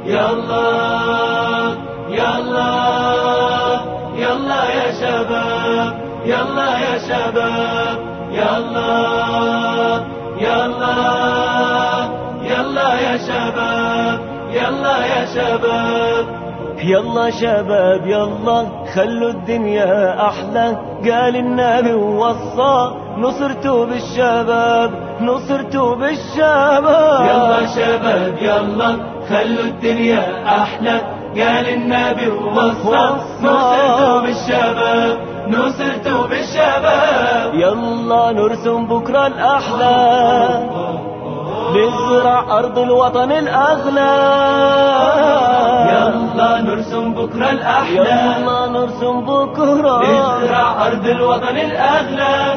يلا يلا يلا يا شباب، يلا يا شباب، يلا يلا يلا يا شباب، يلا يا شباب. يلا شباب يلا خلوا الدنيا أحلى، قال النبي ووصى نصرتوا بالشباب، نصرتوا بالشباب. يلا شباب يلا خلوا الدنيا أحلى، قال النبي ووصى نصرتوا بالشباب، نصرتوا بالشباب. يلا نرسم بكرة الأحلى، نزرع أرض الوطن الأغلى. يلا نرسم بكرة الأحلى، يلا نرسم بكرة، نزرع أرض الوطن الأغلى.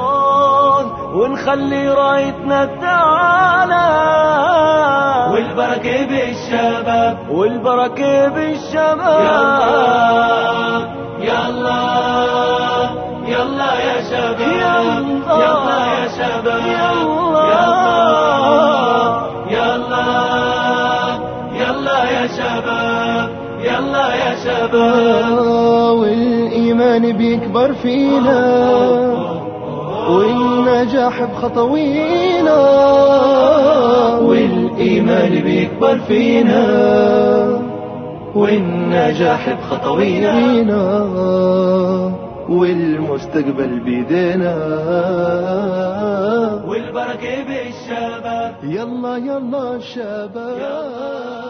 ونخلي رايتنا تعالى، والبركة بالشباب، والبركة بالشباب. يلا يلا يا شباب، يلا يا شباب، يلا يلا يا شباب، يلا يا شباب. والإيمان بيكبر فينا، والنجاح بخطوينا، والإيمان بيكبر فينا، والنجاح بخطوينا، والمستقبل بيدينا، والبركة بالشباب. يلا يلا شباب.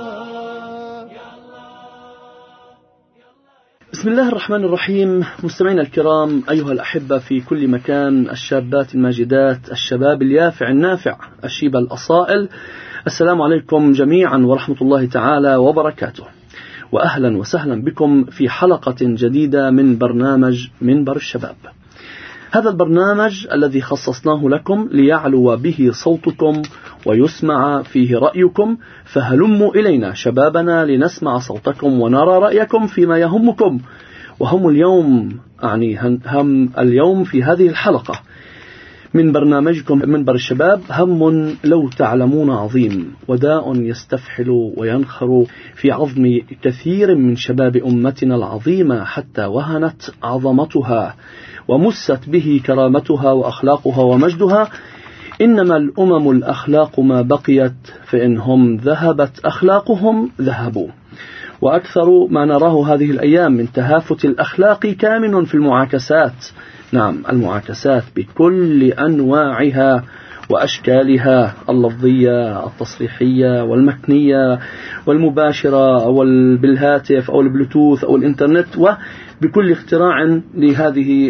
بسم الله الرحمن الرحيم. مستمعينا الكرام أيها الأحبة في كل مكان، الشابات الماجدات، الشباب اليافع النافع، الشيب الأصائل، السلام عليكم جميعا ورحمة الله تعالى وبركاته، وأهلا وسهلا بكم في حلقة جديدة من برنامج منبر الشباب. هذا البرنامج الذي خصصناه لكم ليعلو به صوتكم ويسمع فيه رأيكم، فهلموا إلينا شبابنا لنسمع صوتكم ونرى رأيكم فيما يهمكم. وهم اليوم هم اليوم في هذه الحلقة من برنامجكم منبر الشباب هم لو تعلمون عظيم، وداء يستفحل وينخر في عظم كثير من شباب أمتنا العظيمة، حتى وهنت عظمتها ومست به كرامتها وأخلاقها ومجدها. إنما الأمم الأخلاق ما بقيت، فإنهم ذهبت أخلاقهم ذهبوا. وأكثر ما نراه هذه الأيام من تهافت الأخلاق كامن في المعاكسات. نعم، المعاكسات بكل أنواعها وأشكالها، اللفظية، التصريحية، والمكنية، والمباشرة، أو بالهاتف، أو البلوتوث، أو الإنترنت، وبكل اختراع لهذه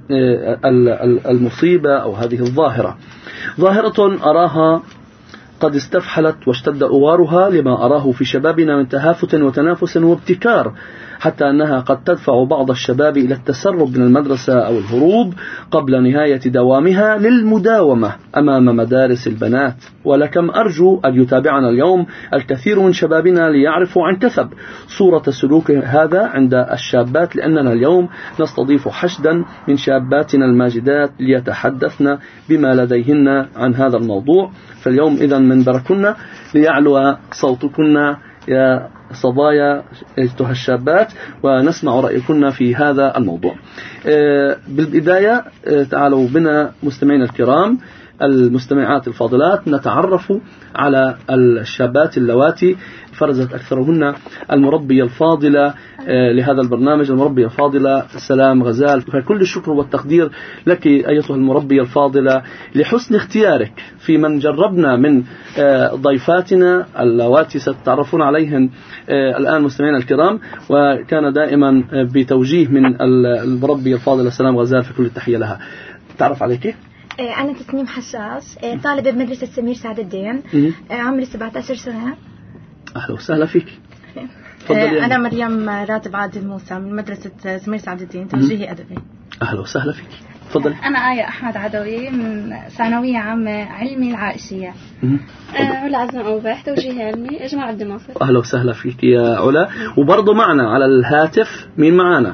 المصيبة أو هذه الظاهرة. ظاهرة أراها قد استفحلت واشتد أوارها لما أراه في شبابنا من تهافت وتنافس وابتكار، حتى أنها قد تدفع بعض الشباب إلى التسرب من المدرسة أو الهروب قبل نهاية دوامها للمداومة أمام مدارس البنات. ولكم أرجو أن يتابعنا اليوم الكثير من شبابنا ليعرفوا عن كثب صورة سلوك هذا عند الشابات، لأننا اليوم نستضيف حشدا من شاباتنا الماجدات ليتحدثن بما لديهن عن هذا الموضوع. فاليوم إذن منبركن ليعلو صوتكن يا صبايا أيتها الشابات، ونسمع رأيكن في هذا الموضوع. بالبداية تعالوا بنا مستمعين الكرام، المستمعات الفاضلات، نتعرف على الشابات اللواتي فرزت أكثرهن المربية الفاضلة لهذا البرنامج، المربية الفاضلة سلام غزال. فكل الشكر والتقدير لك أيتها المربية الفاضلة لحسن اختيارك في من جربنا من ضيفاتنا اللواتي ستتعرفون عليهن الآن مستمعين الكرام، وكان دائما بتوجيه من المربية الفاضلة سلام غزال، فكل التحية لها. تعرف عليك؟ أنا تسنيم حشاش، طالبة بمدرسة سمير سعد الدين، عمري 17 سنة. أهلا وسهلا فيك. أنا مريم راتب عادل موسى من مدرسة سمير سعد الدين، توجيهي أدبي. أهلا وسهلا فيك. تفضلي. أنا آية أحمد عدوي من ثانوية عامة علمي العائشية. علا عزم أوباح، توجيهي علمي، إجماع عبد الناصر. أهلا وسهلا فيك يا علا. وبرضه معنا على الهاتف مين معنا؟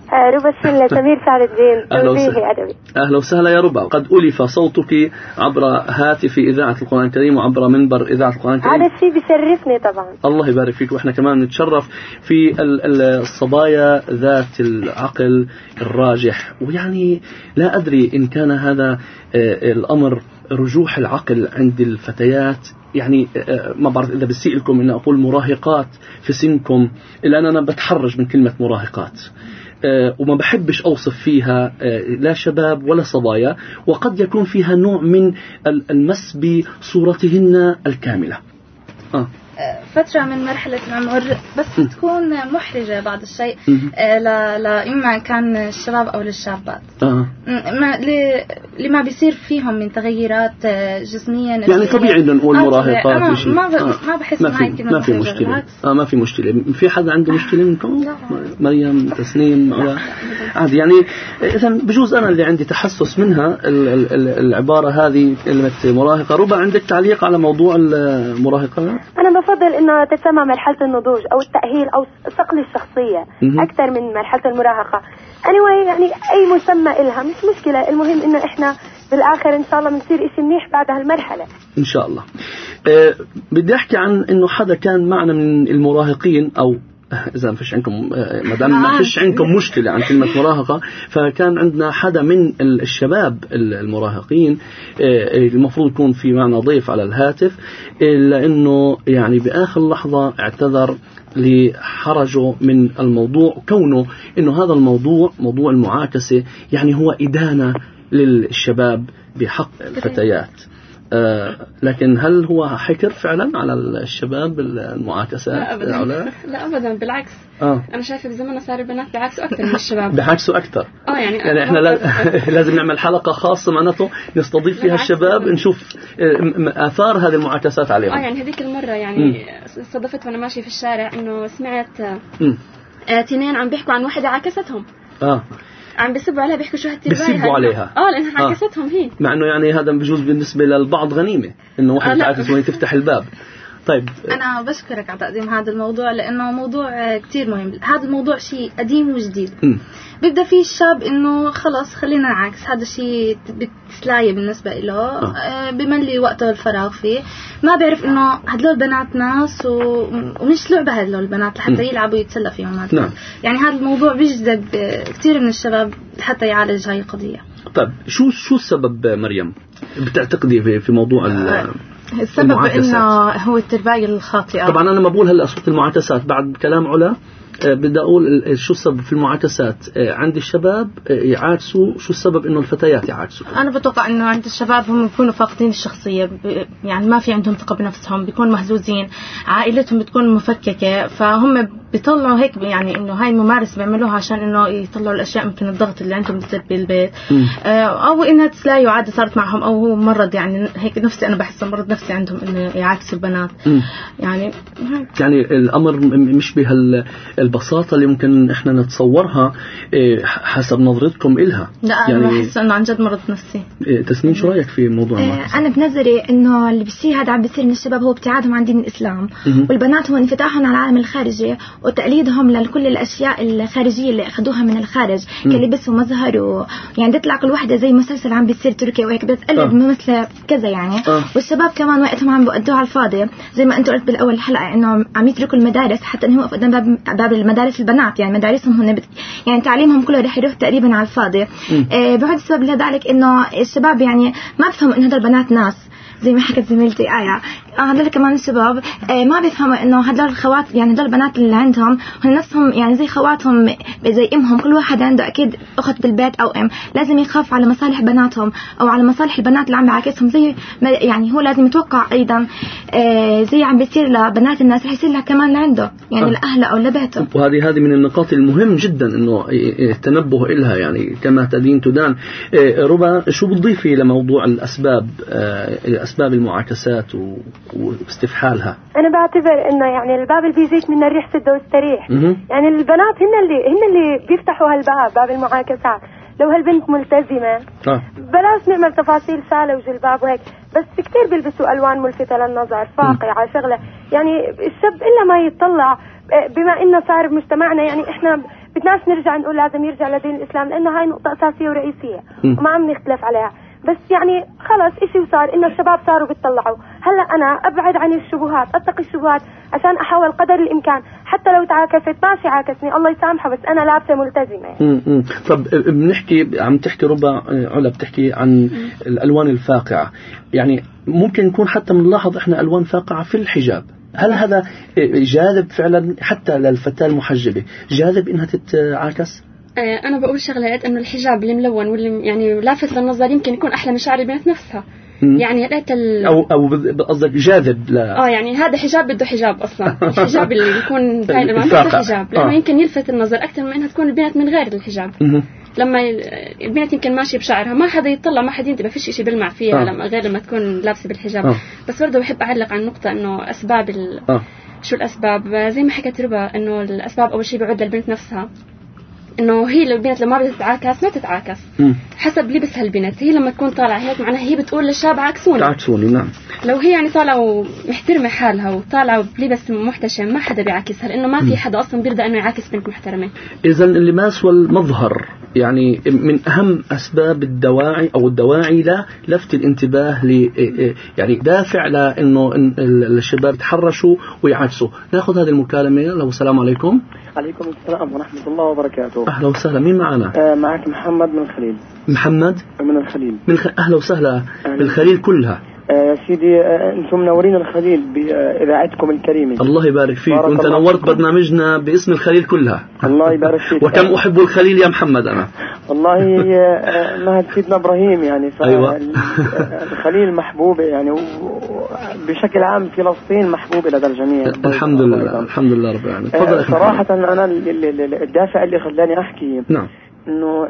ربا الشلة سمير سعد الدين توجيهي أدبي. أهلا وسهلا يا ربا. قد ألف صوتك عبر هاتف إذاعة القرآن الكريم وعبر منبر إذاعة القرآن الكريم. هذا الشيء بيشرفني طبعا. الله يبارك فيك. وإحنا كمان نتشرف في الصبايا ذات العقل الراجح. ويعني لا أدري إن كان هذا الأمر رجوح العقل عند الفتيات، يعني ما بعرف إذا بسيء لكم إن أقول مراهقات في سنكم، إلا أنا بتحرج من كلمة مراهقات وما بحبش أوصف فيها لا شباب ولا صبايا، وقد يكون فيها نوع من المس بصورتهن الكاملة. فترة من مرحلة العمر بس تكون محرجة بعض الشيء لا إما كان الشباب أو للشابات. لما بيصير فيهم من تغييرات جسمية يعني طبيعي إن نقول مراهقات. ما بحس ما في مشكلة. ما في مشكلة. في حد عنده مشكلة منكم؟ مريم، تسنيم، عادي يعني. إذا بجوز أنا اللي عندي تحسس منها العبارة هذه كلمة مراهقة. ربا عندك تعليق على موضوع المراهقات؟ أنا بفضل إنها تسمى مرحلة النضوج أو التأهيل أو صقل الشخصية أكثر من مرحلة المراهقة. anyway يعني أي مسمى إلها مش مشكلة، المهم إنه إحنا بالآخر إن شاء الله بنصير إشي منيح بعد هالمرحلة إن شاء الله. بدي أحكي عن إنه حدا كان معنا من المراهقين، أو إذا ما فيش عندكم مدام ما فيش عندكم مشكلة عن كلمة مراهقة، فكان عندنا حدا من الشباب المراهقين المفروض يكون في معنا ضيف على الهاتف، لأنه يعني بآخر لحظة اعتذر لحرجه من الموضوع، كونه إنه هذا الموضوع موضوع المعاكسة يعني هو إدانة للشباب بحق الفتيات. لكن هل هو حكر فعلا على الشباب المعاكسات؟ لا أبدا بالعكس. أنا شايفة بزماننا صار البنات بيعكسوا أكثر من الشباب. بيعكسوا أكثر. يعني إحنا لازم نعمل حلقة خاصة معناته نستضيف فيها الشباب نشوف آثار هذه المعاكسات عليهم. يعني هذيك المرة يعني صدفت وأنا ماشي في الشارع إنه سمعت تنين عم بيحكوا عن واحدة عاكستهم. عم بيسبوا عليها، بيحكوا شو هالترباية بيسبوا عليها لأنها عكستهم هي. مع إنه يعني هذا بجوز بالنسبة للبعض غنيمة إنه واحد تعاكس وين تفتح الباب. طيب أنا بشكرك على تقديم هذا الموضوع لأنه موضوع كتير مهم. هذا الموضوع شيء قديم وجديد. بيبدأ فيه الشاب إنه خلاص خلينا نعكس، هذا الشيء بتسلاية بالنسبة له. بملي وقته الفراغ فيه، ما بيعرف إنه هدول البنات ناس ومش لعبة هدول البنات لحتى يلعبوا ويتسلى فيهم. نعم. يعني هذا الموضوع بيجذب كتير من الشباب حتى يعالج هاي القضية. طيب شو السبب مريم بتعتقدي في موضوع السبب إنه هو التربية الخاطئة؟ طبعا أنا ما بقول هلا صوت المعاكسات بعد كلام علا. بدي أقول شو السبب في المعاكسات عند الشباب يعاكسوا، شو السبب إنه الفتيات يعاكسوا؟ أنا بتوقع إنه عند الشباب هم بيكونوا فاقدين الشخصية، يعني ما في عندهم ثقة بنفسهم، بيكونوا مهزوزين، عائلتهم بتكون مفككة، فهم بيطلعوا هيك يعني إنه هاي الممارسة بيعملوها عشان إنه يطلعوا الأشياء ممكن الضغط اللي عندهم بتصير بالبيت، أو إنها تسلاي وعادة صارت معهم، أو هو مرض يعني هيك نفسي، أنا بحس مرض نفسي عندهم إنه يعاكسوا البنات. يعني الأمر مش البساطة اللي ممكن إحنا نتصورها حسب نظرتكم إلها. لا يعني أنا بحس إنه عن جد مرض نفسي. تسنيم شو رأيك في موضوع أنا بنظري إنه اللي بيصير هذا عم بيصير من الشباب هو ابتعادهم عن دين الإسلام، والبنات هو انفتاحهم على العالم الخارجي وتقليدهم لكل الأشياء الخارجية اللي أخذوها من الخارج كلبس ومظهر يعني تطلع كل واحدة زي مسلسل عم بيصير تركي وهيك بتقلد مثل كذا يعني. والشباب كمان وقتهم عم بيقضوها على الفاضي زي ما أنت قلت بالأول الحلقة إنه عم يتركوا المدارس حتى إنه قدام باب المدارس البنات، يعني مدارسهم هن يعني تعليمهم كله رح يروح تقريبا على الفاضي. بعد السبب لذلك إنه الشباب يعني ما بفهموا إنه هذول البنات ناس زي ما حكت زميلتي آية. هذول كمان الشباب ما بيفهموا إنه هذول الخوات، يعني هذول البنات اللي عندهم هن نفسهم يعني زي خواتهم زي إمهم، كل واحد عنده أكيد أخت بالبيت أو إم، لازم يخاف على مصالح بناتهم أو على مصالح البنات اللي عم بعاكسهم، زي يعني هو لازم يتوقع أيضا زي عم بيصير لبنات الناس رح يصير لها كمان عنده يعني لأهله أو لبيته. وهذه من النقاط المهم جدا إنه التنبه إلها، يعني كما تدين تدان. ربا شو بتضيفي لموضوع أسباب المعاكسات واستفحالها؟ أنا بعتبر إنه يعني الباب اللي بيجيك من الريح سد واستريح. يعني البنات هن اللي بيفتحوا هالباب، باب المعاكسات. لو هالبنت ملتزمة بلاش نعمل تفاصيل سالة وجلباب وهيك، بس كتير بيلبسوا ألوان ملفتة للنظر فاقعة شغلة، يعني الشاب إلا ما يتطلع بما إنه صار بمجتمعنا يعني إحنا بدناش نرجع نقول لازم يرجع لدين الإسلام، لأنه هاي نقطة أساسية ورئيسية وما عم نختلف عليها. بس يعني خلاص إشي وصار إنه الشباب صاروا بيطلعوا. هلا أنا أبعد عن الشبهات، أتقي الشبهات عشان أحاول قدر الإمكان، حتى لو تعاكست ماشي عاكسني الله يسامحه، بس أنا لابسة ملتزمة. طب بنحكي، عم تحكي ربع علا بتحكي عن الألوان الفاقعة، يعني ممكن نكون حتى بنلاحظ إحنا ألوان فاقعة في الحجاب. هل هذا جاذب فعلا حتى للفتاة المحجبة، جاذب إنها تتعاكس؟ أنا بقول شغلات إنه الحجاب الملون واللي يعني لافت للنظر يمكن يكون أحلى من شعر البنت نفسها. يعني لقيت أو قصدك جاذب لا يعني هذا حجاب بده حجاب أصلا. الحجاب اللي بيكون باين ما بده حجاب لأنه يمكن يلفت النظر أكثر من إنها تكون البنت من غير الحجاب. لما البنت يمكن ماشية بشعرها ما حدا يطلع، ما حدا ينتبه، فيش إشي بلمع فيها غير لما تكون لابسة بالحجاب. بس برضه بحب أعلق عن نقطة إنه أسباب شو الأسباب. زي ما حكت ربا إنه الأسباب أول شيء بعود للبنت نفسها، إنه هي البنت لما بدها تتعاكس ما تتعاكس حسب لبسها البنت. هي لما تكون طالعة هيك معناها هي بتقول للشاب عكسوني. نعم. لو هي يعني طالعة ومحترمة حالها وطالعة بلبس محتشم ما حدا بيعاكسها، لأنه ما في حدا أصلا بيرضى إنه يعاكس بنت محترمة. إذن اللباس والمظهر يعني من أهم أسباب الدواعي أو الدواعي للفت الانتباه يعني دافع لأنه الشباب يتحرشوا ويعكسوا. نأخذ هذه المكالمة. لو السلام عليكم. عليكم السلام ورحمة الله وبركاته. أهلا وسهلا. مين معنا؟ معك محمد من الخليل. محمد من الخليل. أهلا وسهلا. بالخليل كلها. سيدي أنتم منورين الخليل بإذاعتكم الكريمة. الله يبارك فيك، وأنت نورت برنامجنا باسم الخليل كلها. الله يبارك فيك. وكم أحب الخليل يا محمد أنا. والله مهد سيدنا إبراهيم يعني أيوة. الخليل محبوبة يعني، بشكل عام فلسطين محبوبة لدى الجميع. الحمد لله الحمد لله رب العالمين. تفضل. صراحة أنا الدافع اللي خلاني أحكي نعم انه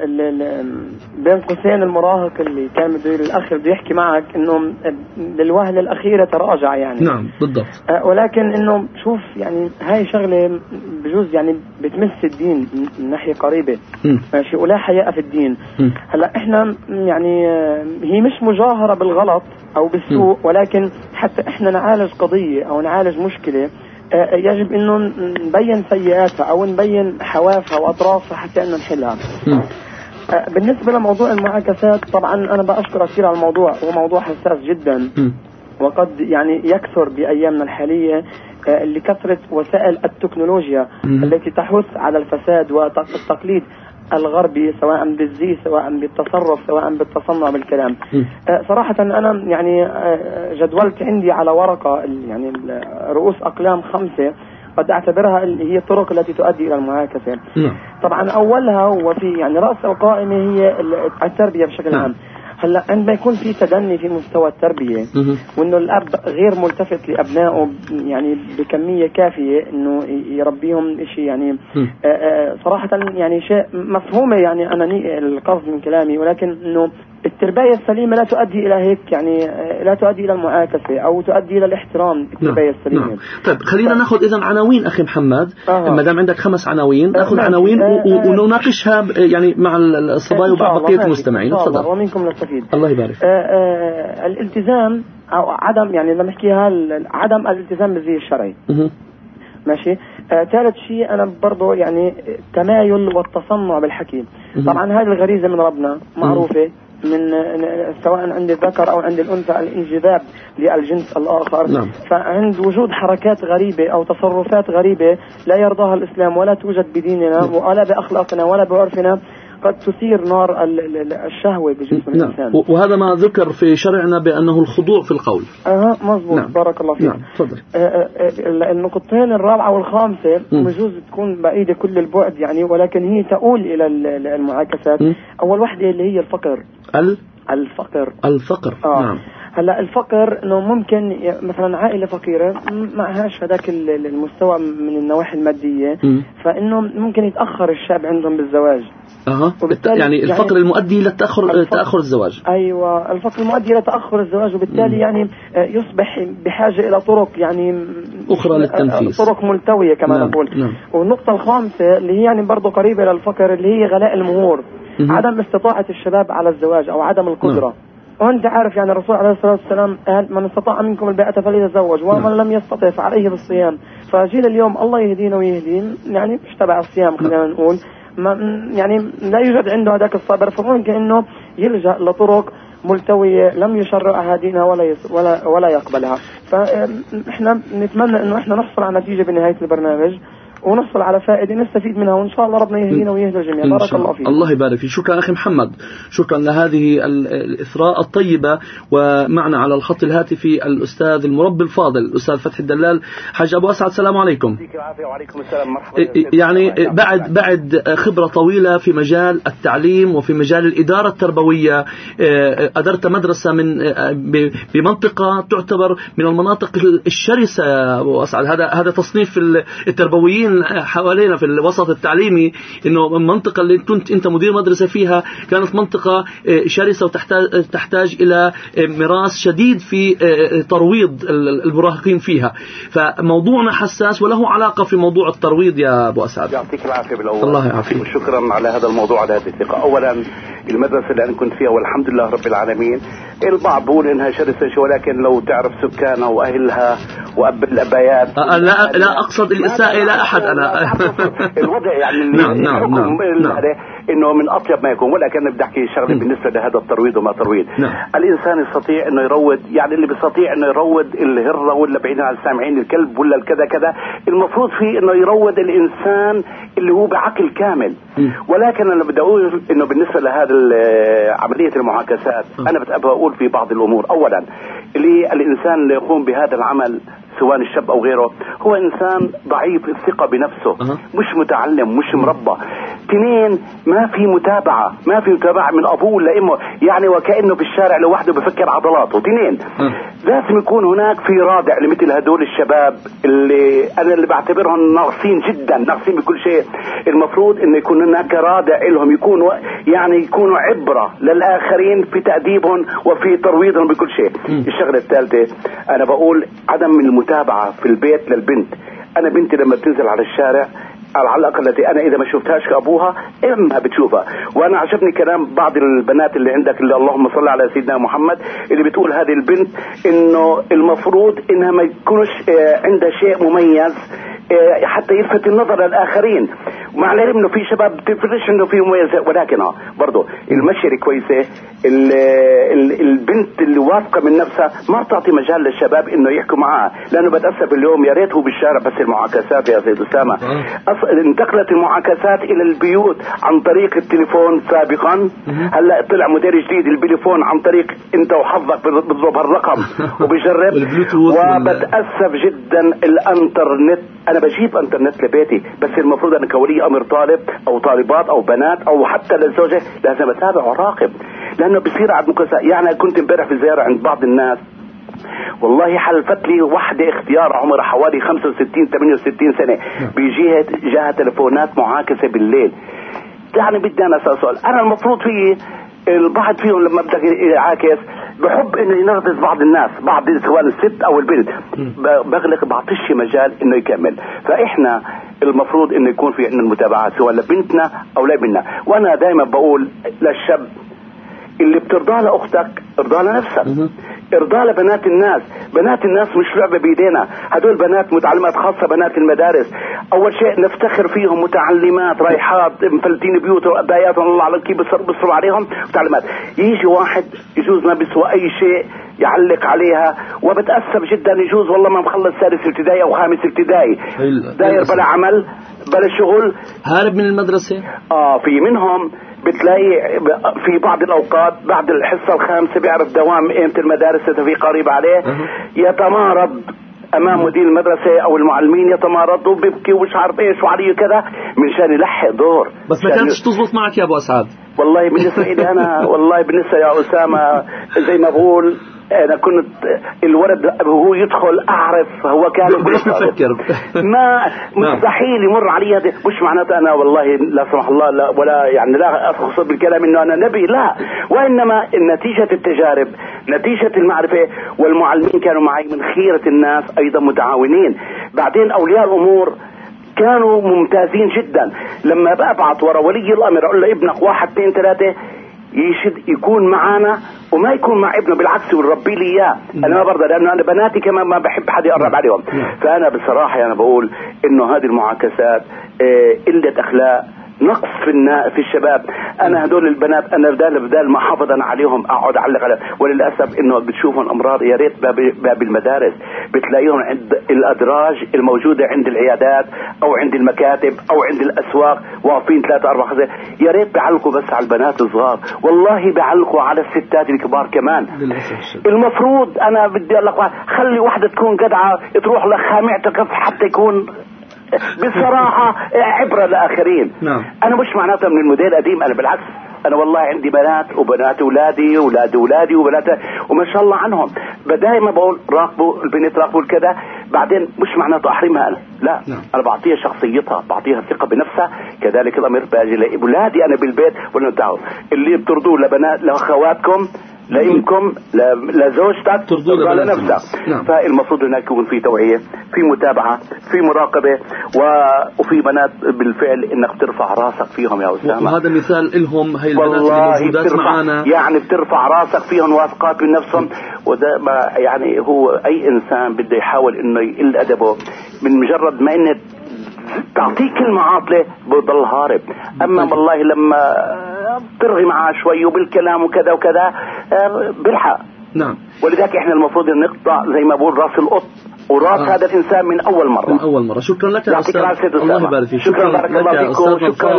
بين قوسين المراهق اللي كان الاخ بده يحكي معك انه للوهله الاخيره تراجع يعني. نعم بالضبط. ولكن انه شوف يعني هاي شغله بجوز يعني بتمس الدين من ناحيه قريبه ماشي، ولا حياء في الدين. هلا احنا يعني هي مش مجاهره بالغلط او بالسوء، ولكن حتى احنا نعالج قضيه او نعالج مشكله يجب انه نبين سيئاتها او نبين حوافها واطرافها حتى انه نحلها. بالنسبه لموضوع المعاكسات طبعا انا بأشكر كثير على الموضوع، هو موضوع حساس جدا وقد يعني يكثر بايامنا الحاليه لكثره وسائل التكنولوجيا التي تحث على الفساد والتقليد الغربي، سواء بالزي سواء بالتصرف سواء بالتصنع بالكلام. صراحة أنا يعني جدولت عندي على ورقة يعني رؤوس أقلام 5 قد أعتبرها هي الطرق التي تؤدي إلى المعاكسة. طبعا أولها وفي يعني رأس القائمة هي التربية بشكل عام. هلا عندما يكون في تدني في مستوى التربية وإنه الأب غير ملتفت لأبنائه يعني بكمية كافية إنه يربيهم شيء يعني صراحة يعني شيء مفهومة يعني أنا القصد من كلامي، ولكن إنه التربية السليمة لا تؤدي إلى هيك يعني لا تؤدي إلى المعاكسة أو تؤدي إلى الاحترام. التربية السليمة. نعم. طيب خلينا ناخذ إذن عناوين أخي محمد. ما دام عندك 5 عناوين ناخذ عناوين ونناقشها يعني مع الصبايا ومع بقية المستمعين. تفضل. ومنكم نستفيد. الله يبارك. الالتزام أو عدم يعني لما نحكيها عدم الالتزام بالزي الشرعي. ماشي. ثالث شيء أنا برضو يعني التمايل والتصنع بالحكي. طبعا هذه الغريزة من ربنا معروفة من سواء عند الذكر أو عند الأنثى الانجذاب للجنس الآخر. نعم. فعند وجود حركات غريبة أو تصرفات غريبة لا يرضاها الإسلام ولا توجد بديننا ولا بأخلاقنا ولا بعرفنا قد تثير نار الشهوة بجسم الإنسان. وهذا ما ذكر في شرعنا بأنه الخضوع في القول. مظبوط. نعم. بارك الله فيك. نعم. تفضل. النقطتين الرابعة والخامسة بجوز تكون بعيدة كل البعد يعني، ولكن هي تؤول إلى المعاكسات. أول واحدة اللي هي الفقر. الفقر. نعم. هلا الفقر انه ممكن مثلا عائله فقيره معهاش هذاك المستوى من النواحي الماديه، فانه ممكن يتاخر الشاب عندهم بالزواج. يعني الفقر المؤدي لتأخر الزواج. أيوة، الفقر المؤدي لتأخر الزواج، وبالتالي يعني يصبح بحاجة إلى طرق يعني أخرى للتنفيذ، طرق ملتوية كما نقول. والنقطة الخامسة اللي هي يعني برضو قريبة إلى الفقر اللي هي غلاء المهور. عدم استطاعة الشباب على الزواج أو عدم القدرة. وانت عارف يعني الرسول عليه الصلاة والسلام قال من استطاع منكم الباءة فليتزوج ومن لم يستطع فعليه بالصيام. فجيل اليوم الله يهدينا ويهدين يعني مش تبع الصيام خلينا نقول، يعني لا يوجد عنده هذاك الصبر، فهون كأنه يلجأ لطرق ملتوية لم يشرعها دينها ولا يقبلها. فإحنا نتمنى إنه إحنا نحصل على نتيجة بنهاية البرنامج ونحصل على فائدة نستفيد منها، وإن شاء الله ربنا يهدينا ويهدي الجميع. بارك الله فيك. الله يبارك فيك. شكرا أخي محمد، شكرا لهذه الإثراء الطيبة. ومعنا على الخط الهاتفي الأستاذ المربي الفاضل الأستاذ فتحي الدلال. حاج أبو أسعد، السلام عليكم. وعليكم السلام، مرحبا. يعني بعد خبرة طويلة في مجال التعليم وفي مجال الإدارة التربوية، أدرت مدرسة بمنطقة تعتبر من المناطق الشرسة يا أبو أسعد. هذا تصنيف التربويين حوالينا في الوسط التعليمي، انه المنطقه اللي كنت انت مدير مدرسه فيها كانت منطقه شرسه وتحتاج الى ميراث شديد في ترويض المراهقين فيها. فموضوعنا حساس وله علاقه في موضوع الترويض يا ابو اسعد. يعطيك العافيه بالاول. الله يعافيك وشكرا على هذا الموضوع على هذه الثقه. اولا المدرسه اللي انا كنت فيها والحمد لله رب العالمين، البعض بقول انها شرسه ولكن لو تعرف سكانها واهلها واب الابايات. لا اقصد الاساءه الى احد. انا الوضع يعني نعم. انه من اطيب ما يكون، ولكن بدي احكي شغله بالنسبه لهذا الترويض وما ترويض. الانسان يستطيع انه يروض، يعني اللي بيستطيع انه يروض الهره ولا بعيد عن السامعين الكلب ولا الكذا كذا، المفروض فيه انه يروض الانسان اللي هو بعقل كامل. ولكن انا بدي اقول انه بالنسبه لهذا عمليه المعاكسات، انا بدي اقول في بعض الامور. اولا اللي الانسان اللي يقوم بهذا العمل سواء الشاب او غيره هو انسان ضعيف الثقة بنفسه، مش متعلم، مش مربى. اثنين، ما في متابعة من ابوه ولا امه، يعني وكأنه في الشارع لوحده بفكر عضلاته. اثنين، لازم يكون هناك في رادع لمثل هدول الشباب اللي بعتبرهم ناقصين جدا، ناقصين بكل شيء. المفروض انه يكون هناك رادع لهم، يكونوا عبرة للآخرين في تأديبهم وفي ترويضهم بكل شيء. الشغلة الثالثة انا بقول عدم المتابعة في البيت للبنت. انا بنتي لما بتنزل على الشارع على الأقل التي أنا إذا ما شفتهاش كأبوها إما بتشوفها. وأنا عجبني كلام بعض البنات اللي عندك اللي اللهم صل على سيدنا محمد، اللي بتقول هذه البنت إنه المفروض إنها ما يكونش عندها شيء مميز حتى يلفت النظر للآخرين. ومع العلم إنه في شباب بتفرش إنه في مميزات، ولكن برضو المشي الكويسة، البنت اللي واثقة من نفسها ما تعطي مجال للشباب إنه يحكوا معها. لأنه بتأسف اليوم يا ريت هو بالشارع بس المعاكسات يا سيد أسامة. انتقلت المعاكسات الى البيوت عن طريق التليفون سابقا. هلا طلع موديل جديد البليفون عن طريق انت وحظك بتضرب هالرقم وبجرب. وبتأسف جدا الانترنت، انا بجيب انترنت لبيتي بس المفروض انا كولي امر طالب او طالبات او بنات او حتى للزوجة لازم اتابع وراقب، لانه بصير عند مكاسات. يعني كنت امبارح في زيارة عند بعض الناس، والله حلفت لي واحدة اختيار عمرها حوالي 65-68 سنة جاها تلفونات معاكسة بالليل. يعني بدي أنا أسأل سؤال، أنا المفروض فيه البعض فيهم لما بدك يعاكس بحب إنه ينرفز بعض الناس، بعض سواء الست أو البنت، بغلق بعطيش مجال إنه يكمل. فإحنا المفروض إنه يكون في عندنا المتابعات سواء لبنتنا أو لابننا. وأنا دائما بقول للشاب اللي بترضى لأختك ارضى لنفسك، ارضى لبنات الناس. بنات الناس مش لعبة بيدينا، هدول بنات متعلمات، خاصة بنات المدارس. اول شيء نفتخر فيهم، متعلمات رايحات مفلتين بيوت واباياتهم الله على كيف بيصروا عليهم متعلمات. يجي واحد يجوز ما بيسوى اي شيء يعلق عليها، وبتأسف جدا يجوز والله ما مخلص سادس ابتدائي او خامس ابتدائي، داير بلا عمل بلا شغل، هارب من المدرسة. في منهم بتلاقي في بعض الأوقات بعد الحصة الخامسة بيعرف دوام قيمة المدارس في قريب عليه، يتمارض أمام مدير المدرسة أو المعلمين، يتمارض وبيبكي ومش عارف إيش وعليه كذا منشان يلحق دور. بس ما كانتش تزبط معك يا أبو أسعد؟ والله بالنسبة لي أنا والله بالنسبة يا أسامة زي ما بقول أنا كنت الولد هو يدخل أعرف هو كان بفكر ما مستحيل يمر علي هذا. مش معناته أنا والله لا سمح الله لا ولا يعني لا أقصد بالكلام إنه أنا نبي، لا، وإنما نتيجة التجارب، نتيجة المعرفة. والمعلمين كانوا معي من خيرة الناس أيضا متعاونين. بعدين أولياء الأمور كانوا ممتازين جدا. لما ببعث ورا ولي الأمر أقول له ابنك 1 2 3 يكون معنا وما يكون مع ابنه، بالعكس ونربي لي اياه. انا ما برضى لانه انا بناتي كمان ما بحب حد يقرب عليهم. فانا بصراحه انا بقول انه هذه المعاكسات قله اخلاق، نقص في الشباب. انا هدول البنات انا بدال ما حافظا عليهم اقعد اعلق على، وللاسف انه بتشوفهم امراض. يا ريت باب المدارس بتلاقيهم عند الادراج الموجوده عند العيادات او عند المكاتب او عند الاسواق واقفين 3 4 5. يا ريت بيعلقوا بس على البنات الصغار، والله بيعلقوا على الستات الكبار كمان. المفروض انا بدي اقول لك خلي واحده تكون جدعه تروح لخامعتك حتى يكون بصراحة عبرة لآخرين. أنا مش معناتها من الموديل القديم، أنا بالعكس أنا والله عندي بنات وبنات أولادي أولادي وبنات وما شاء الله عنهم. دائما بقول راقبوا البنت راقبوا كده، بعدين مش معناته أحرمها لا أنا بعطيها شخصيتها، بعطيها ثقة بنفسها. كذلك الأمر باجي لأولادي أنا بالبيت ولا تعالوا اللي بترضوه لبنات لأخواتكم لإمكم لزوجتك ترضوا لنفسك. فالمفروض هناك يكون في توعية، في متابعة، في مراقبة، وفي بنات بالفعل انك ترفع راسك فيهم يا أسامة. وهذا مثال لهم هي البنات اللي موجودات معنا، يعني بترفع راسك فيهم واثقات من نفسهم. وده ما يعني هو اي انسان بده يحاول انه يقل ادبه من مجرد ما انه تعطيه كلمة عاطلة بضل هارب. اما والله لما ترغي معاه شوي وبالكلام وكذا وكذا بلحق. ولذلك احنا المفروض نقطع زي ما بقول راس القط وراس هذا الانسان من اول مره. شكرا لك يا استاذ، الله يبارك فيك. شكرا بارك الله فيكم. شكرا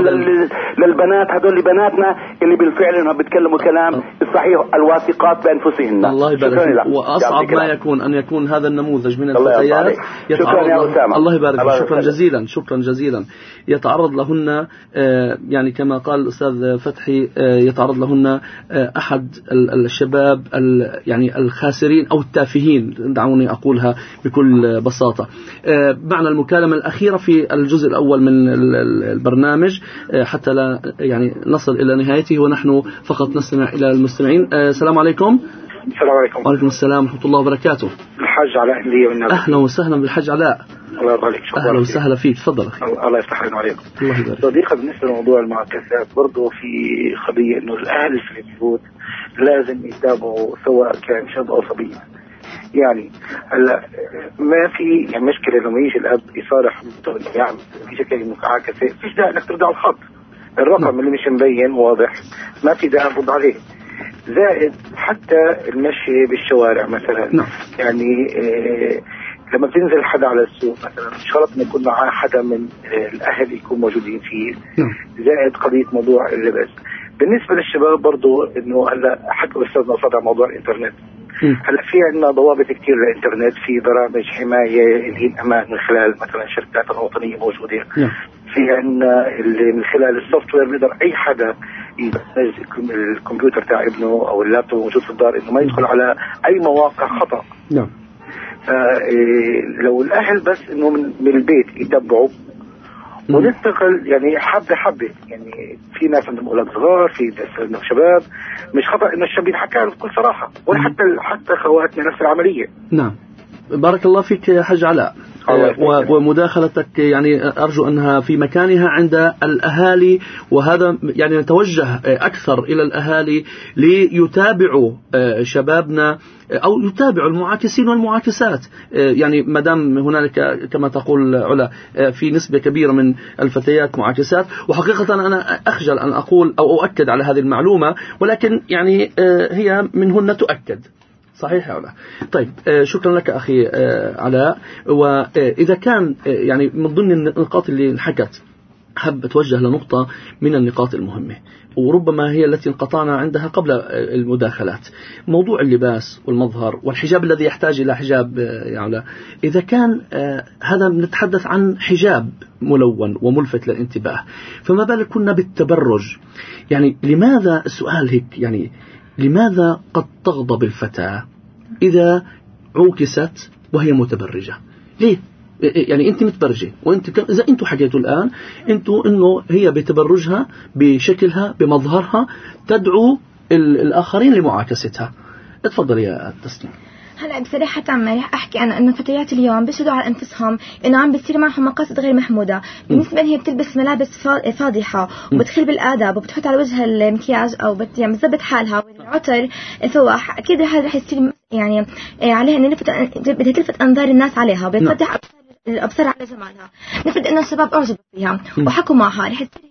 للبنات هذول بناتنا اللي بالفعل انهم بيتكلموا كلام صحيح الواثقات بانفسهن. الله يبارك فيك. واصعب ما يكون ان يكون هذا النموذج من الفتيات يتعرض. الله يبارك فيك. شكرا جزيلا. يتعرض لهن يعني كما قال الاستاذ فتحي يتعرض لهن احد الشباب يعني الخاسرين او التافهين، دعوني اقولها بكل بساطة. معنا المكالمة الأخيرة في الجزء الأول من البرنامج حتى لا يعني نصل إلى نهايته ونحن فقط نستمع إلى المستمعين. السلام عليكم. السلام عليكم. وعليكم السلام ورحمة الله وبركاته. الحاج علاء هندية من أهلا وسهلا بالحاج علاء. الله يرضى عليك. أهلا وسهلا فيك، تفضل. الله يفتح عليكم. الله يبارك. صديقة بالنسبة لموضوع المعاكسات برضه في قضية إنه الأهل في البيوت لازم يتابعوا سواء كان شاب أو صبية. يعني هلا ما في يعني مشكله لما يجي الاب يصارح يعني في شكل معاكسه، فيش داعي انك ترجع الخط. الرقم اللي مش مبين واضح ما في داعي نرد عليه. زائد حتى المشي بالشوارع مثلا يعني لما بتنزل حدا على السوق مثلا شرط انه يكون معاه حدا من الاهل يكون موجودين فيه. زائد قضيه موضوع اللبس. بالنسبه للشباب برضو انه هلا حكى استاذنا صدى موضوع الانترنت. هلا في عندنا ضوابط كثير للانترنت، في برامج حمايه اللي هي الامان من خلال مثلا الشركات الوطنيه موجوده. في عندنا اللي من خلال السوفت وير بيقدر اي حدا ينزل الكمبيوتر تاع ابنه او اللابتوب موجود في الدار انه ما يدخل على اي مواقع خطا. لو الاهل بس انه من البيت يتبعوا وننتقل يعني حبه يعني في ناس عندهم اولاد صغار، في ناس عندهم شباب، مش خطا انه الشاب يتحكى له بكل صراحه، ولا حتى خواتنا نفس العمليه. بارك الله فيك يا حاج علاء. ومداخلتك يعني أرجو أنها في مكانها عند الأهالي، وهذا يعني نتوجه أكثر إلى الأهالي ليتابعوا شبابنا أو يتابعوا المعاكسين والمعاكسات. يعني مدام هنالك كما تقول علا في نسبة كبيرة من الفتيات معاكسات، وحقيقة أنا أخجل أن أقول أو أؤكد على هذه المعلومة، ولكن يعني هي منهن تؤكد. صحيح ولا؟ طيب شكرا لك أخي علاء. وإذا كان يعني من ضمن النقاط اللي انحكت حب أتوجه لنقطة من النقاط المهمة، وربما هي التي انقطعنا عندها قبل المداخلات، موضوع اللباس والمظهر والحجاب الذي يحتاج إلى حجاب. يعني إذا كان هذا نتحدث عن حجاب ملون وملفت للانتباه، فما بالك كنا بالتبرج؟ يعني لماذا السؤال هيك يعني لماذا قد تغضب الفتاة إذا عوكست وهي متبرجة؟ ليه؟ يعني أنت متبرجة وأنت إذا أنتوا حكيتوا الآن أنتوا إنه هي بتبرجها بشكلها بمظهرها تدعو الآخرين لمعاكستها. اتفضل يا تسنيم. هلا بصراحة رح أحكي أنا إنه فتيات اليوم بيشهدوا على أنفسهم إنه عم بتصير معهم مقاصد غير محمودة. بالنسبة لها هي بتلبس ملابس فاضحة وبتخل بالآداب وبتحط على وجهها المكياج أو يعني بتظبط حالها والعطر الفواح، أكيد هذا رح يصير يعني عليها إن بدها تلفت أنظار الناس عليها وبتفتح الأبصار على جمالها. نفرض إنه الشباب أعجبوا فيها وحكوا معها، رح تصير هي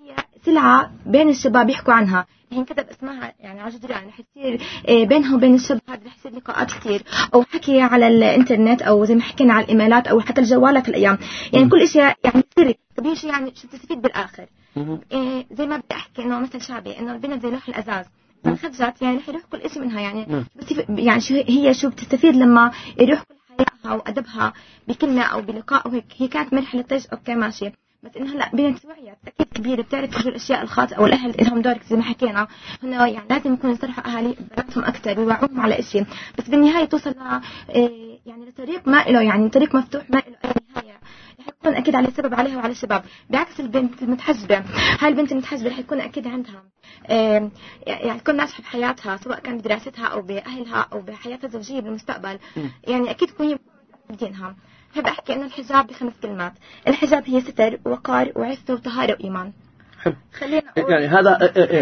سلعة بين الشباب يحكوا عنها، ينكتب اسمها يعني على جدران، رح يصير بينها وبين الشباب رح يصير لقاءات كثير، او حكي على الانترنت، او زي ما حكينا على الايميلات، او حتى الجوالات الايام، يعني كل شيء يعني يصير كبير شيء، يعني شو بتستفيد بالاخر. زي ما بدي احكي انه مثل شعبي انه البنت زي لوح الازاز، الخرجات يعني رح يروح كل شيء منها، يعني يعني شو بتستفيد لما يروح كل حياتها وادبها بكلمه او بلقاء وهيك. هي كانت مرحله طيش، اوكي ماشي، بس انها هلا بنت وعيت اكيد كبيره، بتعرف شو الاشياء الخاطئه، والاهل لهم دور زي ما حكينا هنا، يعني لازم يكونوا يصرحوا اهالي بناتهم اكثر ويوعوهم على شيء، بس بالنهايه توصل يعني لطريق ما له، يعني طريق مفتوح ما له اي نهايه، رح يكون اكيد على سبب عليها وعلى الشباب. بعكس البنت المتحجبه، هاي البنت المتحجبه رح يكون اكيد عندها يعني تكون ناجحه بحياتها، سواء كان بدراستها او باهلها او بحياتها الزوجيه بالمستقبل، يعني اكيد تكون بدينها. بحب أحكي إنه الحجاب ب5 كلمات، الحجاب هي ستر ووقار وعفة وطهارة وإيمان. يعني هذا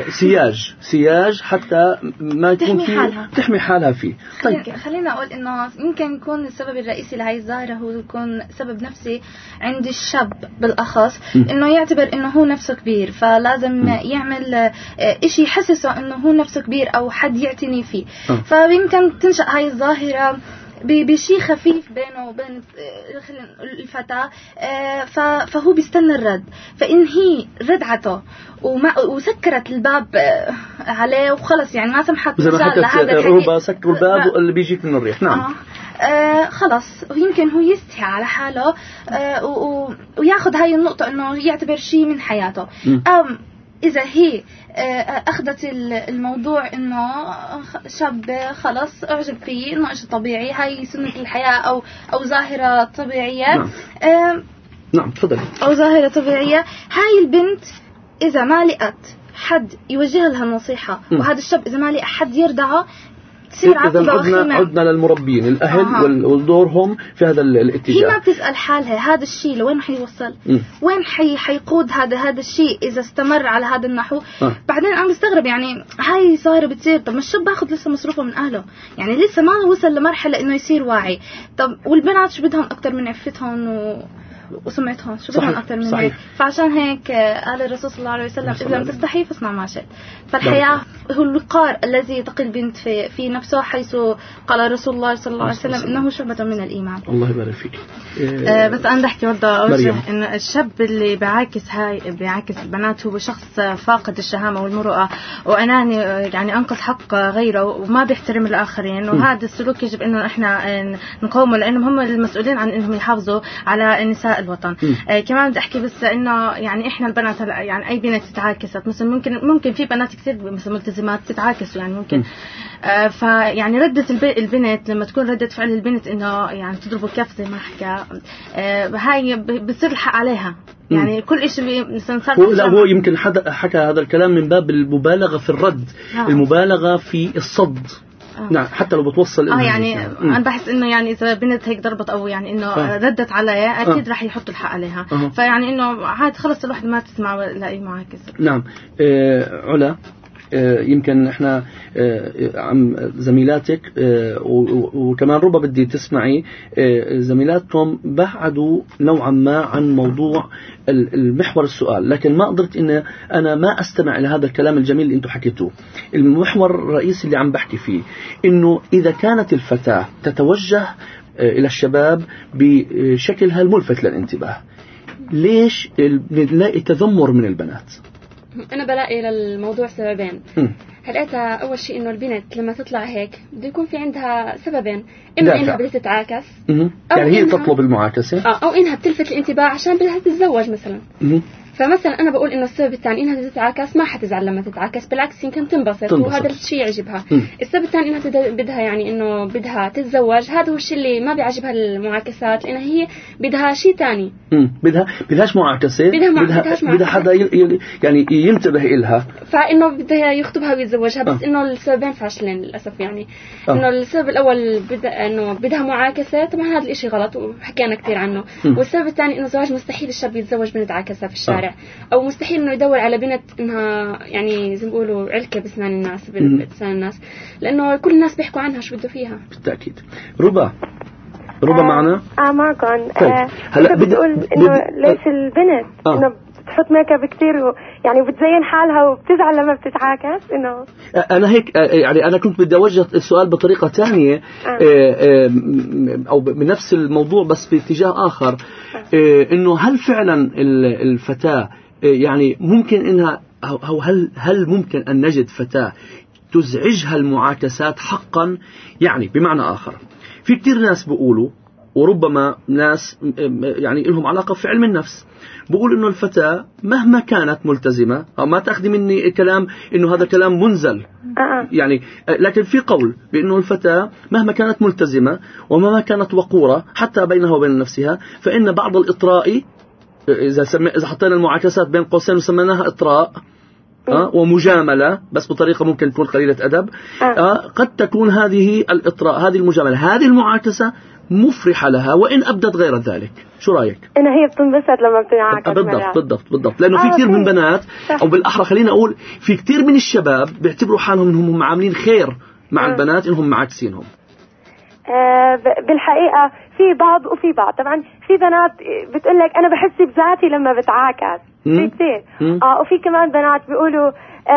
سياج حتى ما يكون فيه تحمي حالها فيه. طيب خلينا أقول إنه يمكن يكون السبب الرئيسي لهي الظاهرة هو يكون سبب نفسي عند الشاب بالأخص، إنه يعتبر إنه هو نفسه كبير، فلازم يعمل إشي يحسسه إنه هو نفسه كبير أو حد يعتني فيه، فيمكن تنشأ هاي الظاهرة بشيء خفيف بينه وبين الفتاة، فهو بيستنى الرد، فإن هي ردعته وسكرت الباب عليه وخلص، يعني ما سمحت لهذا ربما سكروا الباب اللي بيجيك من الريح. نعم. خلص يمكن هو يستحي على حاله وياخذ هاي النقطة إنه يعتبر شيء من حياته. إذا هي أخذت الموضوع إنه شاب خلص أعجب فيه، إنه إشي طبيعي، هاي سنة الحياة أو ظاهرة طبيعية. نعم تفضل. أو ظاهرة طبيعية، هاي البنت إذا ما لقت حد يوجه لها النصيحة، وهذا الشاب إذا ما لقى حد يرضعه، إذا عدنا للمربين الأهل ودورهم في هذا الاتجاه. هي ما بتسأل حالها هذا الشيء لوين حيوصل، وين حيقود هذا الشيء إذا استمر على هذا النحو. بعدين أنا بستغرب، يعني هاي صايرة بتصير، طب ما الشاب باخذ لسه مصروفه من أهله، يعني لسه ما وصل لمرحلة إنه يصير واعي. طب والبنات شو بدهم أكتر من عفتهم وسمعتهم، شو بدهم أكثر من هيك؟ فعشان هيك قال الرسول صلى الله عليه وسلم إذا لم تستحي فاصنع ما شئت. فالحياة هو الوقار الذي يتقي البنت في نفسه، حيث قال رسول الله صلى الله عليه وسلم إنه شعبة من الإيمان. الله يبارك فيك. بس أنا بحكي برضه أوجه إن الشاب اللي بيعاكس البنات هو شخص فاقد الشهامة والمروءة وأناني، يعني أنقذ حق غيره وما بيحترم الآخرين، وهذا السلوك يجب إنه إحنا نقاومه، لأنهم هم المسؤولين عن إنهم يحافظوا على نساء الوطن. كمان بدي أحكي بس إنه يعني إحنا البنات يعني أي بنت تتعاكست، مثلا ممكن في بنات كثير مثلا ملتزمات تتعاكسوا، يعني ممكن فيعني ردة البنت لما تكون ردة فعل البنت إنه يعني تضربه كف زي ما حكى، هاي بتصير الحق عليها، يعني كل شيء مثلا هو يمكن حكى هذا الكلام من باب المبالغة في الرد، المبالغة في الصد. نعم حتى لو بتوصل يعني أنا بحس إنه يعني إذا بنت هيك ضربت أو يعني إنه ردت عليها أكيد راح يحط الحق عليها. فيعني إنه عاد خلص الواحد ما تسمع ولا أي معاكسة. نعم. علا يمكن احنا عم زميلاتك وكمان ربما بدي تسمعي زميلاتكم بعدوا نوعا ما عن موضوع المحور السؤال، لكن ما قدرت ان انا ما استمع الى هذا الكلام الجميل اللي انتم حكيتوه. المحور الرئيسي اللي عم بحكي فيه انه اذا كانت الفتاة تتوجه الى الشباب بشكلها الملفت للانتباه، ليش نلاقي تذمر من البنات؟ أنا بلاقي للموضوع سببين. هلقيتها أول شيء إنه البنت لما تطلع هيك بده يكون في عندها سببين، إما إنها بدها تتعاكس، يعني هي تطلب المعاكسة، أو إنها بتلفت الانتباه عشان بدها تتزوج مثلا. فمثلا أنا بقول إنه السبب الثاني إنها تتعاكس ما حتزعل لما تتعاكس، بالعكس يمكن تنبسط وهذا الشيء يعجبها. السبب الثاني إنها بدها يعني إنه بدها تتزوج، هذا هو الشيء اللي ما بيعجبها المعاكسات، لأنها هي بدها شيء ثاني، بدهاش معاكسة، بدها حدا يعني ينتبه إلها، فإنه بدها يخطبها ويتزوجها. بس إنه السببين فاشلين للأسف، يعني إنه السبب الأول إنه بدها معاكسة، طبعا هذا الإشي غلط وحكينا كتير عنه. والسبب الثاني إنه زواج مستحيل الشاب يتزوج بنت عاكسة في الشارع، أو مستحيل إنه يدور على بنت إنها يعني زي ما بيقولوا علكة بسنان الناس بلسان الناس، لأنه كل الناس بيحكوا عنها شو بده فيها. بالتأكيد. ربا معنا؟ معكم. طيب. هلا بدي أقول إنه ليش البنت إنه بتحط ميك اب كثير يعني بتزين حالها وبتزعل لما بتتعاكس انه انا هيك يعني انا كنت بدي اوجه السؤال بطريقه ثانيه او بنفس الموضوع بس باتجاه اخر، انه هل فعلا الفتاه يعني ممكن انها أو هل ممكن ان نجد فتاه تزعجها المعاكسات حقا؟ يعني بمعنى آخر، في كتير ناس بيقولوا، وربما ناس يعني لهم علاقة في علم النفس، بيقول إنه الفتاة مهما كانت ملتزمة، أو ما تأخذي مني كلام إنه هذا كلام منزل يعني، لكن في قول بإنه الفتاة مهما كانت ملتزمة ومهما كانت وقورة حتى بينها وبين نفسها، فإن بعض الإطراء، إذا حطينا المعاكسات بين قوسين وسميناها إطراء ومجاملة بس بطريقة ممكن تكون قليلة أدب، قد تكون هذه الإطراء، هذه المجاملة، هذه المعاكسة مفرحة لها وإن أبدت غير ذلك. شو رأيك؟ إن هي بتنبسط لما بتنعاكس. بالضبط لأنه في كثير من بنات، أو بالأحرى خلينا أقول في كثير من الشباب بيعتبروا حالهم إنهم عاملين خير مع البنات إنهم معاكسينهم. بالحقيقة في بعض وفي بعض. طبعا في بنات بتقول لك أنا بحس بذاتي لما بتعاكس، في كثير وفي كمان بنات بيقولوا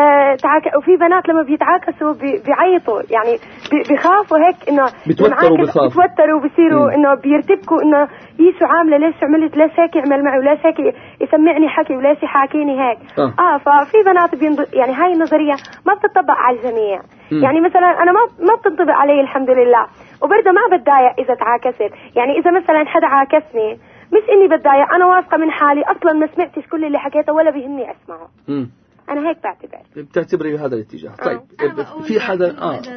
وفي بنات لما بيتعاكسوا بيعيطوا، يعني بيخافوا هيك انه بيتوتروا وبصيروا انه بيرتبكوا انه شو عامله، ليش عملت، ليش هيك يعمل معي، وليش هيك يسمعني حكي، وليش يحاكيني هيك. ففي بنات يعني هاي النظريه ما بتطبق على الجميع. يعني مثلا انا ما بتنطبق علي الحمد لله، وبرضه ما بتضايق اذا تعاكست. يعني اذا مثلا حدا عاكسني مش اني بتضايق، انا واثقه من حالي اصلا ما سمعتش كل اللي حكيته ولا بيهمني اسمعه. أنا هيك بتعتبري بهذا الاتجاه. طيب في حدا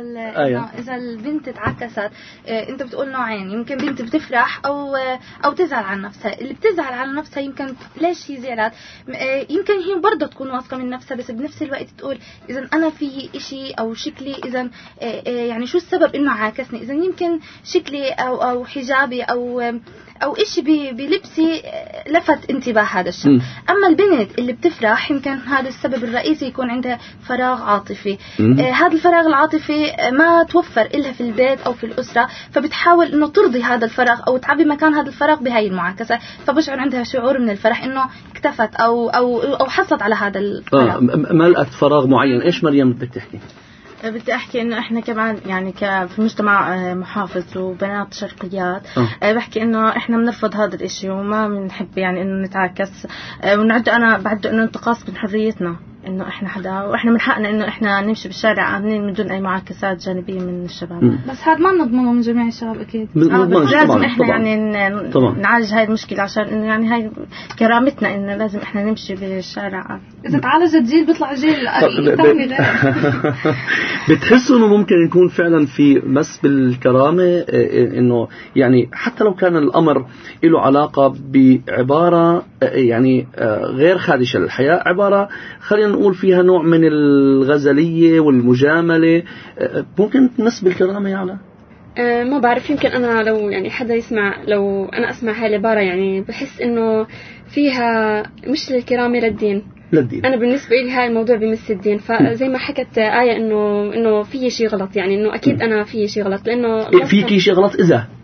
إذا البنت تعكست، أنت بتقول نوعين، يمكن بنت بتفرح أو تزعل عن نفسها. اللي بتزعل عن نفسها يمكن ليش هي زعلت، يمكن هي برضه تكون واثقة من نفسها، بس بنفس الوقت تقول إذا أنا في إشي أو شكلي، إذا يعني شو السبب إنه عاكسني، إذا يمكن شكلي أو حجابي أو إشي بلبسي لفت انتباه هذا الشيء. أما البنت اللي بتفرح يمكن هذا السبب الرئيسي يكون عندها فراغ عاطفي. هذا الفراغ العاطفي ما توفر إلا في البيت أو في الأسرة، فبتحاول إنه ترضي هذا الفراغ أو تعبي مكان هذا الفراغ بهاي المعاكسة، فبشعر عندها شعور من الفرح إنه اكتفت أو حصلت على هذا الفراغ. ملأت فراغ معين. إيش مريم بدك تحكي؟ بدي أحكي إنه إحنا كمان يعني في مجتمع محافظ وبنات شرقيات، بحكي إنه إحنا بنرفض هذا الإشي وما بنحب يعني إنه نتعاكس، أنا بعده إنه انتقاص من حريتنا، إنه إحنا حدا وإحنا من حقنا إنه إحنا نمشي بالشارع آمنين من دون أي معاكسات جانبية من الشباب. بس هذا ما نضمنه من جميع الشباب أكيد. لازم إحنا يعني نعالج هاي المشكلة، عشان إنه يعني هاي كرامتنا، إنه لازم إحنا نمشي بالشارع. إذا تعالجت جيل بيطلع جيل ثاني غير. بتحسوا إنه ممكن يكون فعلا في مس بالكرامة، إنه يعني حتى لو كان الأمر له علاقة بعبارة يعني غير خادشة للحياة، عبارة خلينا نقول فيها نوع من الغزلية والمجاملة، ممكن تمس بالكرامة يعني؟ ما بعرف، يمكن أنا لو يعني حدا يسمع، لو أنا أسمع هاي العبارة يعني بحس إنه فيها مش للكرامة للدين. أنا بالنسبة لي هاي الموضوع بمس الدين، فزي ما حكت آية إنه في شيء غلط، يعني إنه أكيد أنا في شيء غلط، لأنه في شيء غلط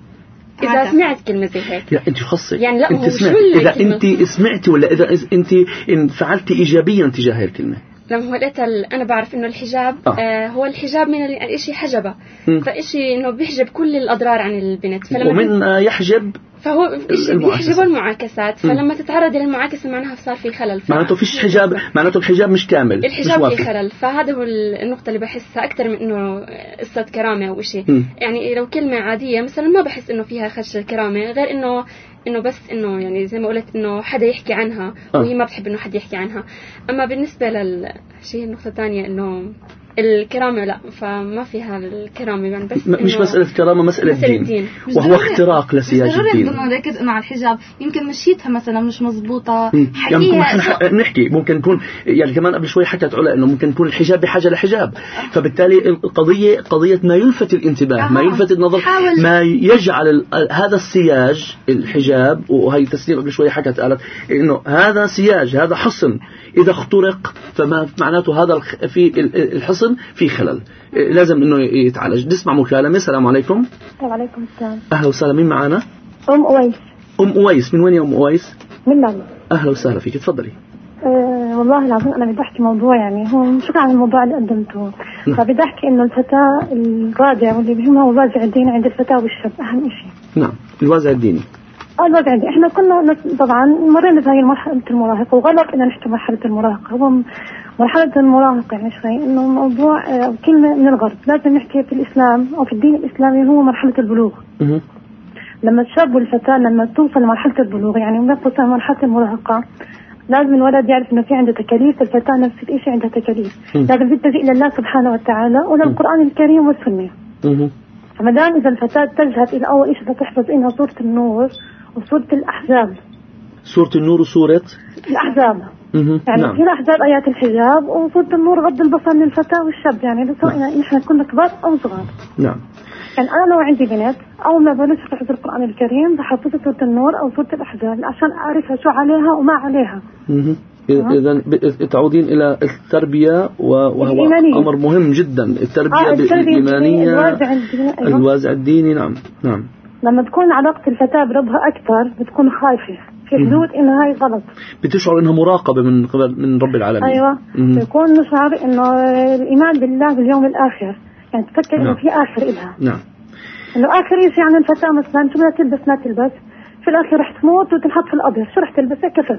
إذا سمعت كلمة زي هيك. لا أنت خاصة يعني لا، أنت سمعت، إذا أنت سمعتي ولا إذا أنت انفعلتي إيجابيا تجاه هذه الكلمة. لما هو أنا بعرف إنه الحجاب هو الحجاب من الإشي حجبة، فإشي إنه بيحجب كل الأضرار عن البنت، ومن يحجب فهو يحجب المعاكسات، فلما تتعرض للمعاكسة معناها صار في خلل، معناته فيش حجاب، معناته الحجاب مش كامل، الحجاب في خلل. فهذا هو النقطة اللي بحسها أكثر من إنه قصة كرامة أو شيء. يعني لو كلمة عادية مثلا ما بحس إنه فيها خدش الكرامة، غير إنه بس إنه يعني زي ما قلت إنه حدا يحكي عنها وهي ما بتحب إنه حدا يحكي عنها. أما بالنسبة للشيء النقطة الثانية إنه الكرامة، لا، فما فيها الكرامة يعني، بس مش مسألة كرامة، مسألة دين، وهو اختراق لسياج الدين. بدنا نركز إنه على الحجاب يمكن مشيتها مثلا مش مزبوطة، يعني نحكي ممكن نكون يعني كمان قبل شوي حكت علا إنه ممكن يكون الحجاب بحاجة لحجاب، فبالتالي قضية ما يلفت الانتباه، ما يلفت النظر، ما يجعل هذا السياج الحجاب. وهي تسليم قبل شوي حكت قالت إنه هذا سياج، هذا حصن، إذا اخترق فما معناته هذا في الحصن في خلل، لازم إنه يتعالج. نسمع مكالمة. السلام عليكم. وعليكم السلام. أهلا وسهلا. مين معنا؟ أم أويس. أم أويس، من وين يا أم أويس؟ من لندن. أهلا وسهلا فيك، تفضلي. والله العظيم أنا بدي أحكي موضوع يعني هو شكرا على الموضوع اللي قدمته. فبدي أحكي إنه الفتاة الرادع واللي بيهمها هو الوازع الديني عند الفتاة والشاب أهم شيء. نعم الوازع الديني. الوازع الديني إحنا كنا طبعا مرينا بهاي مرحلة المراهقة وغلط إن نحكي مرحلة المراهقة. هو مرحلة المراهقة يعني شوي إنه موضوع كلمة من الغرب لازم نحكي في الإسلام أو في الدين الإسلامي هو مرحلة البلوغ. لما الشاب والفتاة لما توصل لمرحلة البلوغ يعني نفسها مرحلة المراهقة لازم الولد يعرف إنه في عنده تكاليف. الفتاة نفس الشيء عندها تكاليف. لازم تلجأ إلى الله سبحانه وتعالى وللقرآن الكريم والسنة. فما دام إذا الفتاة تذهب إلى أول شيء تحفظ إنها سورة النور وسورة الأحزاب. سورة النور وسورة الأحزاب. يعني نعم. في الأحزاب آيات الحجاب وسورة النور غض البصر للفتاة والشاب يعني سواء نحن كنا كبار أو صغار. نعم. يعني أنا لو عندي بنت أول ما بلش حفظ القرآن الكريم بحفظها سورة النور أو سورة الأحزاب عشان أعرفها شو عليها وما عليها. إذا تعودين إلى التربية وهو الإيمانية. أمر مهم جدا. التربية الإيمانية الوازع الديني. نعم نعم. لما تكون علاقة الفتاة بربها أكثر بتكون خايفة في حدود إنه هاي غلط. بتشعر إنها مراقبة من رب العالمين. أيوة. بيكون نشعر إنه الإيمان بالله باليوم الآخر يعني تفكر إنه في آخر إلها. نعم. إنه آخر شيء يعني الفتاة مثلا شو بدها تلبس ما تلبس في الآخر رح تموت وتنحط في القبر شو رح تلبس كفن.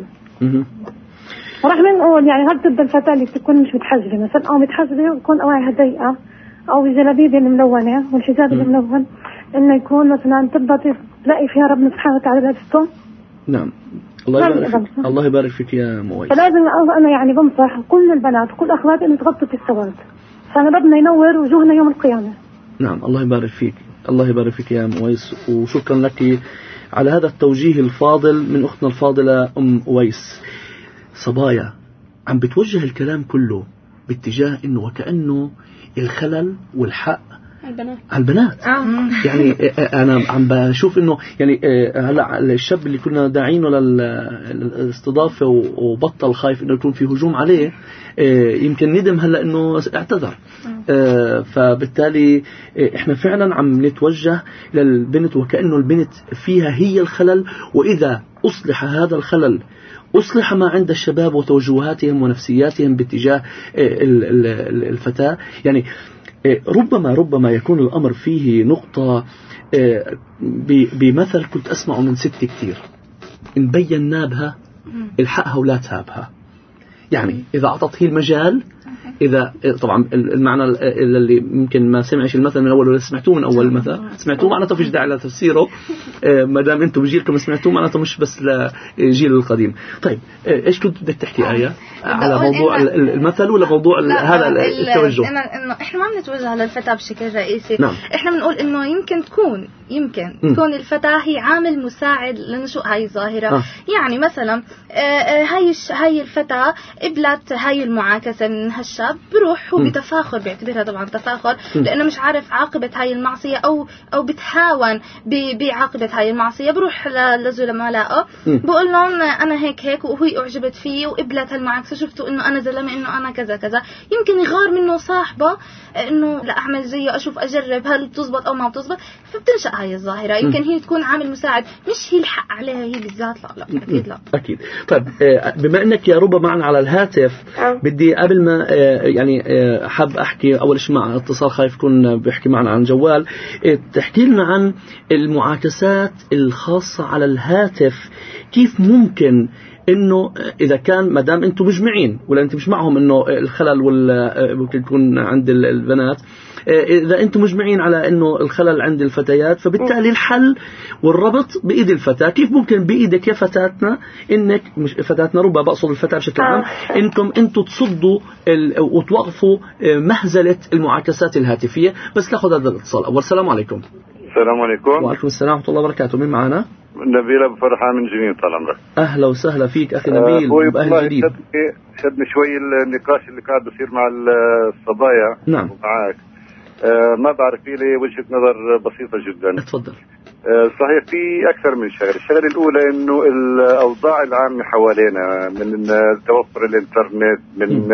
ورح نقول يعني هل تبدأ الفتاة اللي تكون مش متحجبة مثلا أو متحجبة وتكون أواعيها ضيقة أو الجلابية الملونة والحجاب الملون إنه يكون مثلا تبدأ تلاقي فيها ربنا سبحانه وتعالى لبسته. نعم. الله يبارك فيك يا مويس. فلازم أنا يعني بنصح كل البنات وكل أخوات إن تغطوا في السواد عشان ربنا ينور وجوهنا يوم القيامة. نعم الله يبارك فيك. الله يبارك فيك يا مويس وشكرا لك على هذا التوجيه الفاضل من أختنا الفاضلة أويس. صبايا عم بتوجه الكلام كله باتجاه إنه وكأنه الخلل والحق على البنات. يعني أنا عم بشوف إنه يعني هلا الشاب اللي كنا داعينه للاستضافة وبطل خايف إنه يكون في هجوم عليه يمكن ندم هلا إنه اعتذر. فبالتالي إحنا فعلا عم نتوجه للبنت وكأنه البنت فيها هي الخلل وإذا أصلح هذا الخلل أصلح ما عند الشباب وتوجهاتهم ونفسياتهم باتجاه الفتاة. يعني ربما يكون الأمر فيه نقطة بمثل كنت أسمعه من ست كتير إن بينا بها الحقها ولا تهابها. يعني إذا أعطت هي المجال إذا طبعا المعنى اللي ممكن ما سمعش المثل من أول ولا سمعتوه من أول مثل سمعتوه معناته فيش داعي لتفسيره ما دام أنتم بجيلكم سمعتوه معناته مش بس لجيل القديم. طيب إيش كنت بدك تحكي آية على موضوع المثل ولا موضوع هذا التوجه؟ إنه إحنا ما بنتوجه للفتاة بشكل رئيسي. نعم. إحنا بنقول إنه يمكن تكون الفتاة هي عامل مساعد لنشوء هاي الظاهرة. يعني مثلا هاي الفتاة قبلت هاي المعاكسة من هالشاب بروح هو بتفاخر بيعتبرها طبعا تفاخر لأنه مش عارف عاقبة هاي المعصية أو بتهاون بعاقبة هاي المعصية. بروح لزلمائه بقول لهم أنا هيك وهي أعجبت فيه وقبلت هالمعاكسة شفتوا إنه أنا زلمة إنه أنا كذا كذا. يمكن يغار منه صاحبه إنه لا أعمل زيه أشوف أجرب هل بتزبط أو ما بتزبط فبتنشأ هاي الظاهرة. يمكن هي تكون عامل مساعد مش هي الحق عليها هي بالذات. لا أكيد لا. أكيد. طيب بما أنك يا ربما معنا على الهاتف بدي قبل ما يعني حاب أحكي أول شيء مع اتصال خايف يكون بيحكي معنا عن جوال تحكي لنا عن المعاكسات الخاصة على الهاتف. كيف ممكن إنه إذا كان مدام أنتم مجمعين ولا أنت مش معهم إنه الخلل ممكن يكون عند البنات إذا أنتم مجمعين على إنه الخلل عند الفتيات فبالتالي الحل والربط بإيد الفتاة. كيف ممكن بإيدك يا فتاتنا إنك مش فتاتنا ربما بقصد الفتاة بشكل عام أنتم تصدوا وتوقفوا مهزلة المعاكسات الهاتفية. بس ناخذ هذا الاتصال أول. السلام عليكم. السلام عليكم. وعليكم السلام ورحمة الله وبركاته. مين معنا؟ نبيل أبو فرحان من جنين. طال عمرك. أهلا وسهلا فيك أخي نبيل. بأهل جديد. شدني شوي النقاش اللي قاعد بصير مع الصبايا. نعم. معك ما بعرف في لي وجهة نظر بسيطة جدا. اتفضل. صحيح في أكثر من شغلة. الشغلة الأولى إنه الأوضاع العامة حوالينا من توفر الإنترنت من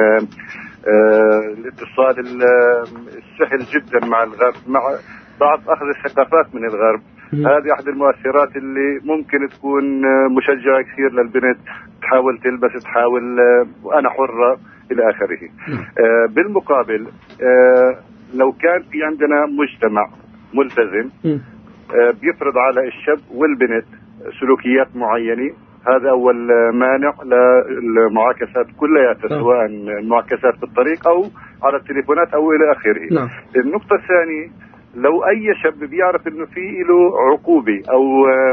الاتصال السهل جدا مع الغرب مع ضعف أخذ الثقافات من الغرب هذه أحد المؤثرات اللي ممكن تكون مشجعة كثير للبنت، تحاول تلبس، تحاول وأنا حرة إلى آخره. بالمقابل لو كان في عندنا مجتمع ملتزم بيفرض على الشاب والبنت سلوكيات معينة، هذا أول مانع للمعاكسات كلها، سواء المعاكسات في الطريق أو على التليفونات أو إلى آخره. النقطة الثانية، لو أي شاب بيعرف إنه في له عقوبة أو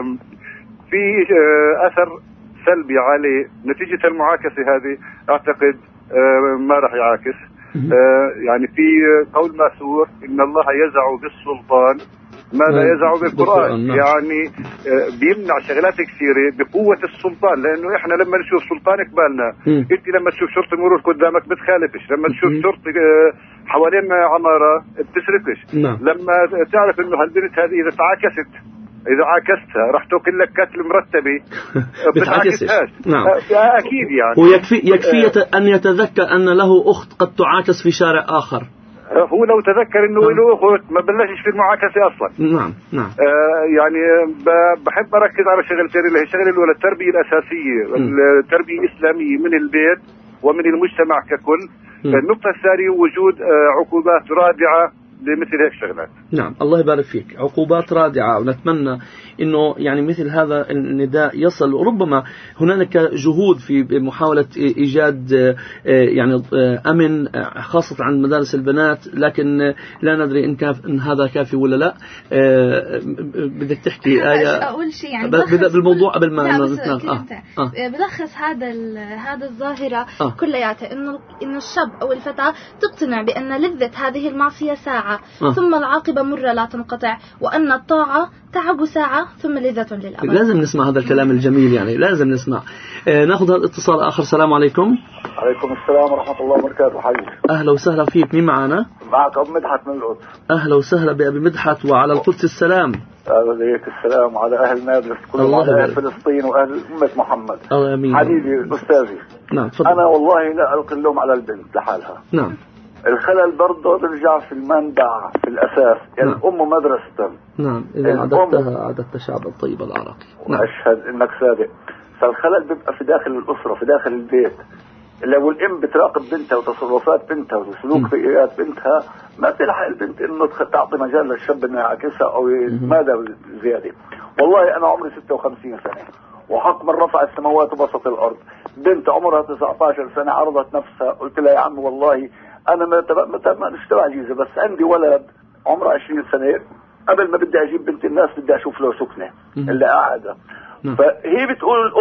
في أثر سلبي عليه نتيجة المعاكسة هذه، أعتقد ما راح يعاكس. يعني في قول مأثور إن الله يزع بالسلطان ما لا يزع بالقرآن. يعني بيمنع شغلات كثيرة بقوة السلطان، لأنه إحنا لما نشوف سلطان قبالنا، أنت لما تشوف شرطة مرور قدامك بتخالفش، لما تشوف شرطة حوالين عمارة بتسرقش. لما تعرف إنه هالبنت هذه إذا عاكستها راح تأكل لك قتل مرتبة بتعاكسهاش. أكيد يعني. ويكفي أن يتذكر أن له أخت قد تعاكس في شارع آخر. هو لو تذكر انه له اخت ما بلشش في المعاكسه اصلا. نعم. يعني بحب اركز على شغلتين، اللي هي الشغله الاولى التربيه الاساسيه، التربيه الاسلاميه من البيت ومن المجتمع ككل. النقطه الثانيه وجود عقوبات رادعه لمثل هيك شغلات. نعم، الله يبارك فيك. عقوبات رادعة، ونتمنى إنه يعني مثل هذا النداء يصل. ربما هناك جهود في محاولة إيجاد يعني أمن خاصة عن مدارس البنات، لكن لا ندري إن هذا كافي ولا لا. بدك تحكي أقول شيء يعني بالموضوع قبل ما بلخص هذا الظاهرة كلياتها، إنه الشاب أو الفتاة تقتنع بأن لذة هذه المعصية ساعة ثم العاقبة مرة لا تنقطع، وأن الطاعة تعب ساعة ثم لذة للأبد. لازم نسمع هذا الكلام الجميل، يعني لازم نسمع. ناخذ هذا الاتصال آخر. السلام عليكم. عليكم السلام ورحمة الله وبركاته. حبيبي أهلا وسهلا فيك. مين معنا؟ معك أبو مدحت من القدس. أهلا وسهلا بأبي مدحت، وعلى القدس السلام. عليك السلام وعلى أهل نابلس كلهم، وعلى أهل فلسطين وأهل أمة محمد. آمين. حبيبي أستاذي. نعم تفضل. أنا والله لا ألقي اللوم على البنت لحالها. نعم. الخلل برضه برجع في المنبع في الأساس، يعني الأم مدرسة. نعم، إذا عددت شعب الطيب العراقي. نعم. أشهد إنك صادق. فالخلل بيبقى في داخل الأسرة، في داخل البيت. لو الأم بتراقب بنتها وتصرفات بنتها وسلوكيات بنتها، ما تلحق البنت إنه تعطي مجال للشاب إنه يعكسها أو ماذا زيادة. والله أنا عمري 56 سنة، وحق من رفع السماوات وبسط الأرض. بنت عمرها 19 سنة عرضت نفسها، قلت لها يا عم والله أنا ما نشتري عجيزة، بس عندي ولد عمره 20 سنة، قبل ما بدي أجيب بنت الناس بدي أشوف له سكنة اللي قاعدة. فهي بتقول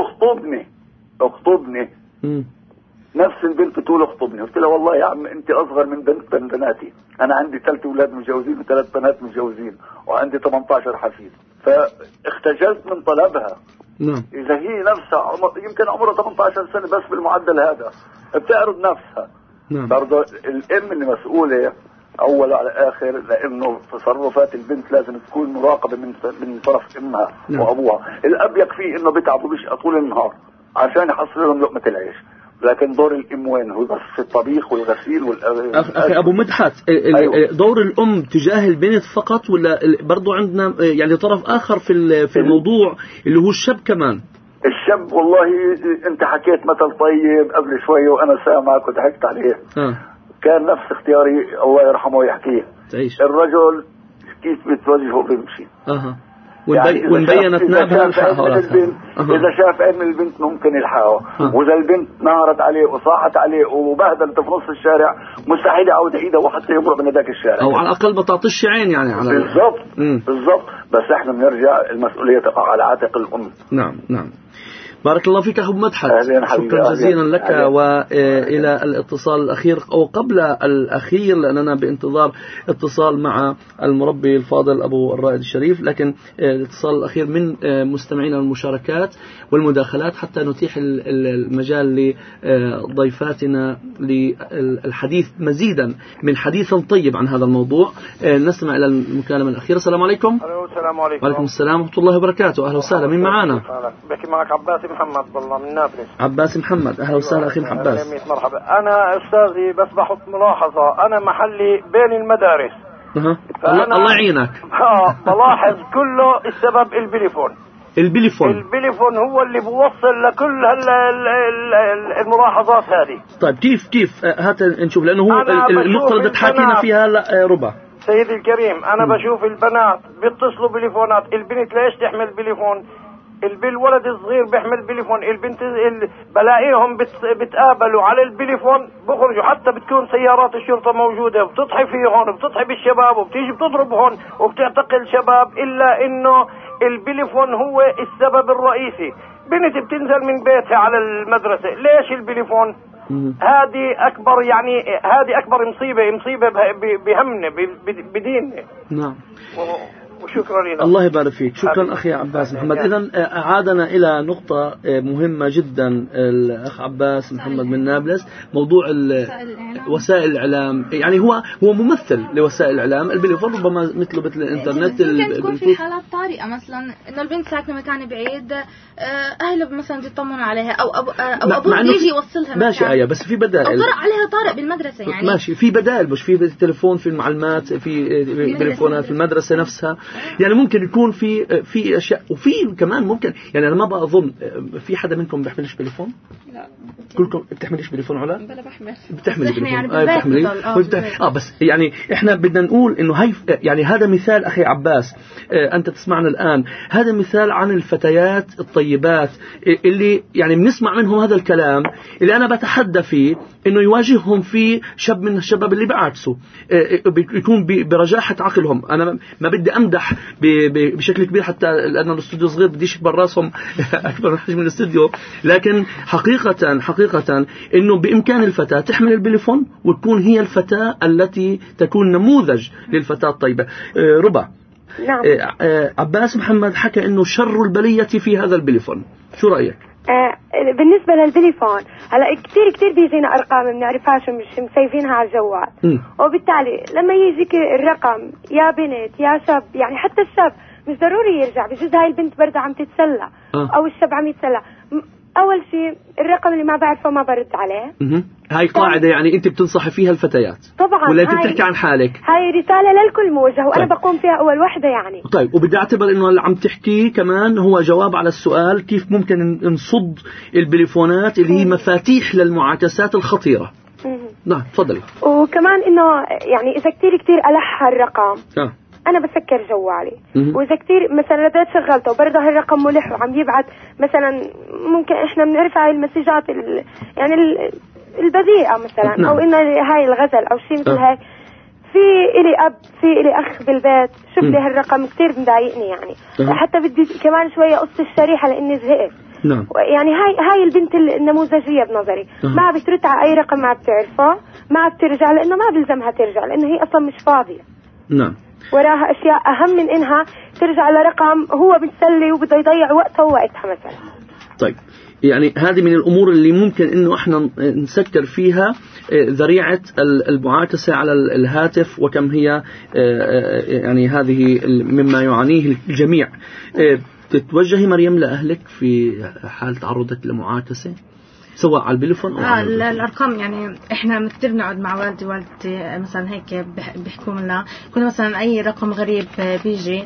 اخطبني. نفس البنت تقول اخطبني. قلت لها والله يا عم أنت أصغر من بناتي، أنا عندي 3 أولاد متجوزين و3 بنات متجوزين، وعندي 18 حفيد. فاختجلت من طلبها. إذا هي نفسها يمكن عمرها 18 سنة بس بالمعدل هذا بتعرض نفسها. برضه الام اللي مسؤوله اول على اخر، لانه تصرفات البنت لازم تكون مراقبه من طرف امها وابوها. الاب يكفي انه بيتعبوا بيشقى طول النهار عشان يحصل لهم لقمه العيش، لكن دور الام وين؟ هو بس في الطبيخ والغسيل اخي ابو مدحت، دور الام تجاه البنت فقط، ولا برضه عندنا يعني طرف اخر في الموضوع اللي هو الشاب كمان؟ الشاب والله انت حكيت مثل طيب قبل شوية وانا سامعك وضحكت عليه. كان نفس اختياري الله يرحمه ويحكيه. الرجل كيف بتواجهه بيمشي. يعني وانبينت اذا شاف ان البنت ممكن يلحقها، واذا البنت نهرت عليه وصاحت عليه وبهدلت في نص الشارع، مستحيل يعود ايده وحتى يمر من هذاك الشارع، او على الاقل ما تعطيش عين يعني على بالضبط. بس احنا بنرجع المسؤوليه تقع على عاتق الام. نعم. بارك الله فيك أخو مدحت، شكرا جزيلا لك. وإلى الاتصال الأخير أو قبل الأخير، لأننا بانتظار اتصال مع المربي الفاضل أبو الرائد الشريف، لكن الاتصال الأخير من مستمعين المشاركات والمداخلات حتى نتيح المجال لضيفاتنا للحديث مزيدا من حديث طيب عن هذا الموضوع. نستمع إلى المكالمة الأخيرة. السلام عليكم. السلام عليكم. وعليكم السلام ورحمة الله وبركاته. أهلا وسهلا. مين معانا؟ بحكي معك عباس محمد والله من نابلس. عباس محمد، أهلا وسهلا أخي عباس. مرحبا. أنا أستاذي بس بحط ملاحظة، أنا محلي بين المدارس، الله يعينك. بلاحظ كله السبب البليفون هو اللي بوصل لكل الملاحظات هذه. طيب كيف هات نشوف، لأنه هو النقطة اللي تحكينا فيها هلا ربع. سيدي الكريم، أنا بشوف البنات بيتصلوا بليفونات، البنت ليش تحمل بليفون؟ الولد الصغير بيحمل بليفون، البنت بلاقيهم بتقابلوا على البليفون، بخرجوا حتى بتكون سيارات الشرطة موجودة وبتضحي فيهم وبتضحي بالشباب وبتيجي بتضربهم وبتعتقل شباب، إلا إنه البليفون هو السبب الرئيسي. بنت بتنزل من بيتها على المدرسة، ليش البليفون؟ هذه أكبر مصيبة بهمنا بديننا. نعم. وشكرا لك. الله يبارك فيك، شكرا أخي عباس محمد. إذن أعادنا إلى نقطة مهمة جدا الأخ عباس محمد من نابلس، موضوع وسائل الإعلام. يعني هو ممثل لوسائل الإعلام. البليفون ربما مثل الإنترنت. ممكن تكون في حالات طارئة، مثلا إنه البنت ساكنة مكان بعيد، أهله مثلا يطمنوا عليها أو أبوها يجي يوصلها. ماشي آية، بس في بدائل. أو طرق عليها طارئ بالمدرسة يعني. ماشي، في بدائل، مش في تليفون، في المعلمات، في تليفونات في المدرسة نفسها. يعني ممكن يكون في أشياء، وفي كمان ممكن، يعني أنا ما بظن في حدا منكم بيحملش تليفون؟ لا. كلكم بتحملش تليفون علا؟ بلا بحمل. بتحمل تليفون. يعني بس يعني احنا بدنا نقول انه هاي يعني هذا مثال اخي عباس، انت تسمعنا الان، هذا مثال عن الفتيات الطيبات اللي يعني بنسمع منهم هذا الكلام اللي انا بتحدى فيه انه يواجههم في شاب من الشباب اللي بعكسه، يكون برجاحة عقلهم. انا ما بدي امدح بشكل كبير، حتى لانه الاستوديو صغير بديش يكبر راسهم اكبر من حجم الاستوديو، لكن حقيقة انه بامكان الفتاة تحمل البليفون وتكون هي الفتاة التي تكون نموذج للفتاة الطيبة. ربع. نعم. عباس محمد حكى انه شر البلية في هذا البليفون، شو رأيك؟ بالنسبة للبليفون هلا كتير بيجينا ارقام ما بنعرفهاش ومش مسيفينها على الجوال، وبالتالي لما يجيك الرقم يا بنت يا شاب، يعني حتى الشاب مش ضروري يرجع، بجوز هاي البنت برضه عم تتسلى او الشاب عم يتسلى. اول شيء الرقم اللي ما بعرفه ما برد عليه. هاي قاعدة يعني انت بتنصحي فيها الفتيات طبعا، ولا انت بتحكي عن حالك؟ هاي رسالة للكل موجهة وانا بقوم فيها اول وحدة يعني. طيب، وبدي اعتبر انه اللي عم تحكيه كمان هو جواب على السؤال كيف ممكن نصد البليفونات اللي هي مفاتيح للمعاكسات الخطيرة. نعم تفضلي. وكمان انه يعني اذا كتير ألح الرقم انا بسكر جوالي، واذا كتير مثلا بدأت شغلته وبرضه هالرقم ملح وعم يبعث مثلا، ممكن احنا بنعرف هاي المسجات يعني البذيئة مثلا، او انه هاي الغزل او شيء مثل هاي، في إلي اب في إلي اخ بالبيت، شوف لي هالرقم كتير مضايقني يعني. حتى بدي كمان شوية قص الشريحة لاني زهقت. نعم. يعني هاي البنت النموذجية بنظري، ما بترد على اي رقم ما بتعرفه، ما بترجع لانه ما بلزمها ترجع، لانه هي اصلا مش فاضية. نعم. وراها اشياء اهم من انها ترجع لرقم هو بتسلي وبده يضيع وقته ووقتها مثلا. طيب، يعني هذه من الامور اللي ممكن انه احنا نسكر فيها ذريعة المعاكسة على الهاتف، وكم هي يعني هذه مما يعانيه الجميع. تتوجهي مريم لأهلك في حال تعرضك لمعاكسة سواء على البليفون أو الأرقام؟ يعني إحنا كتير بنقعد مع والدي مثلا هيك بيحكوا لنا، كنا مثلا أي رقم غريب بيجي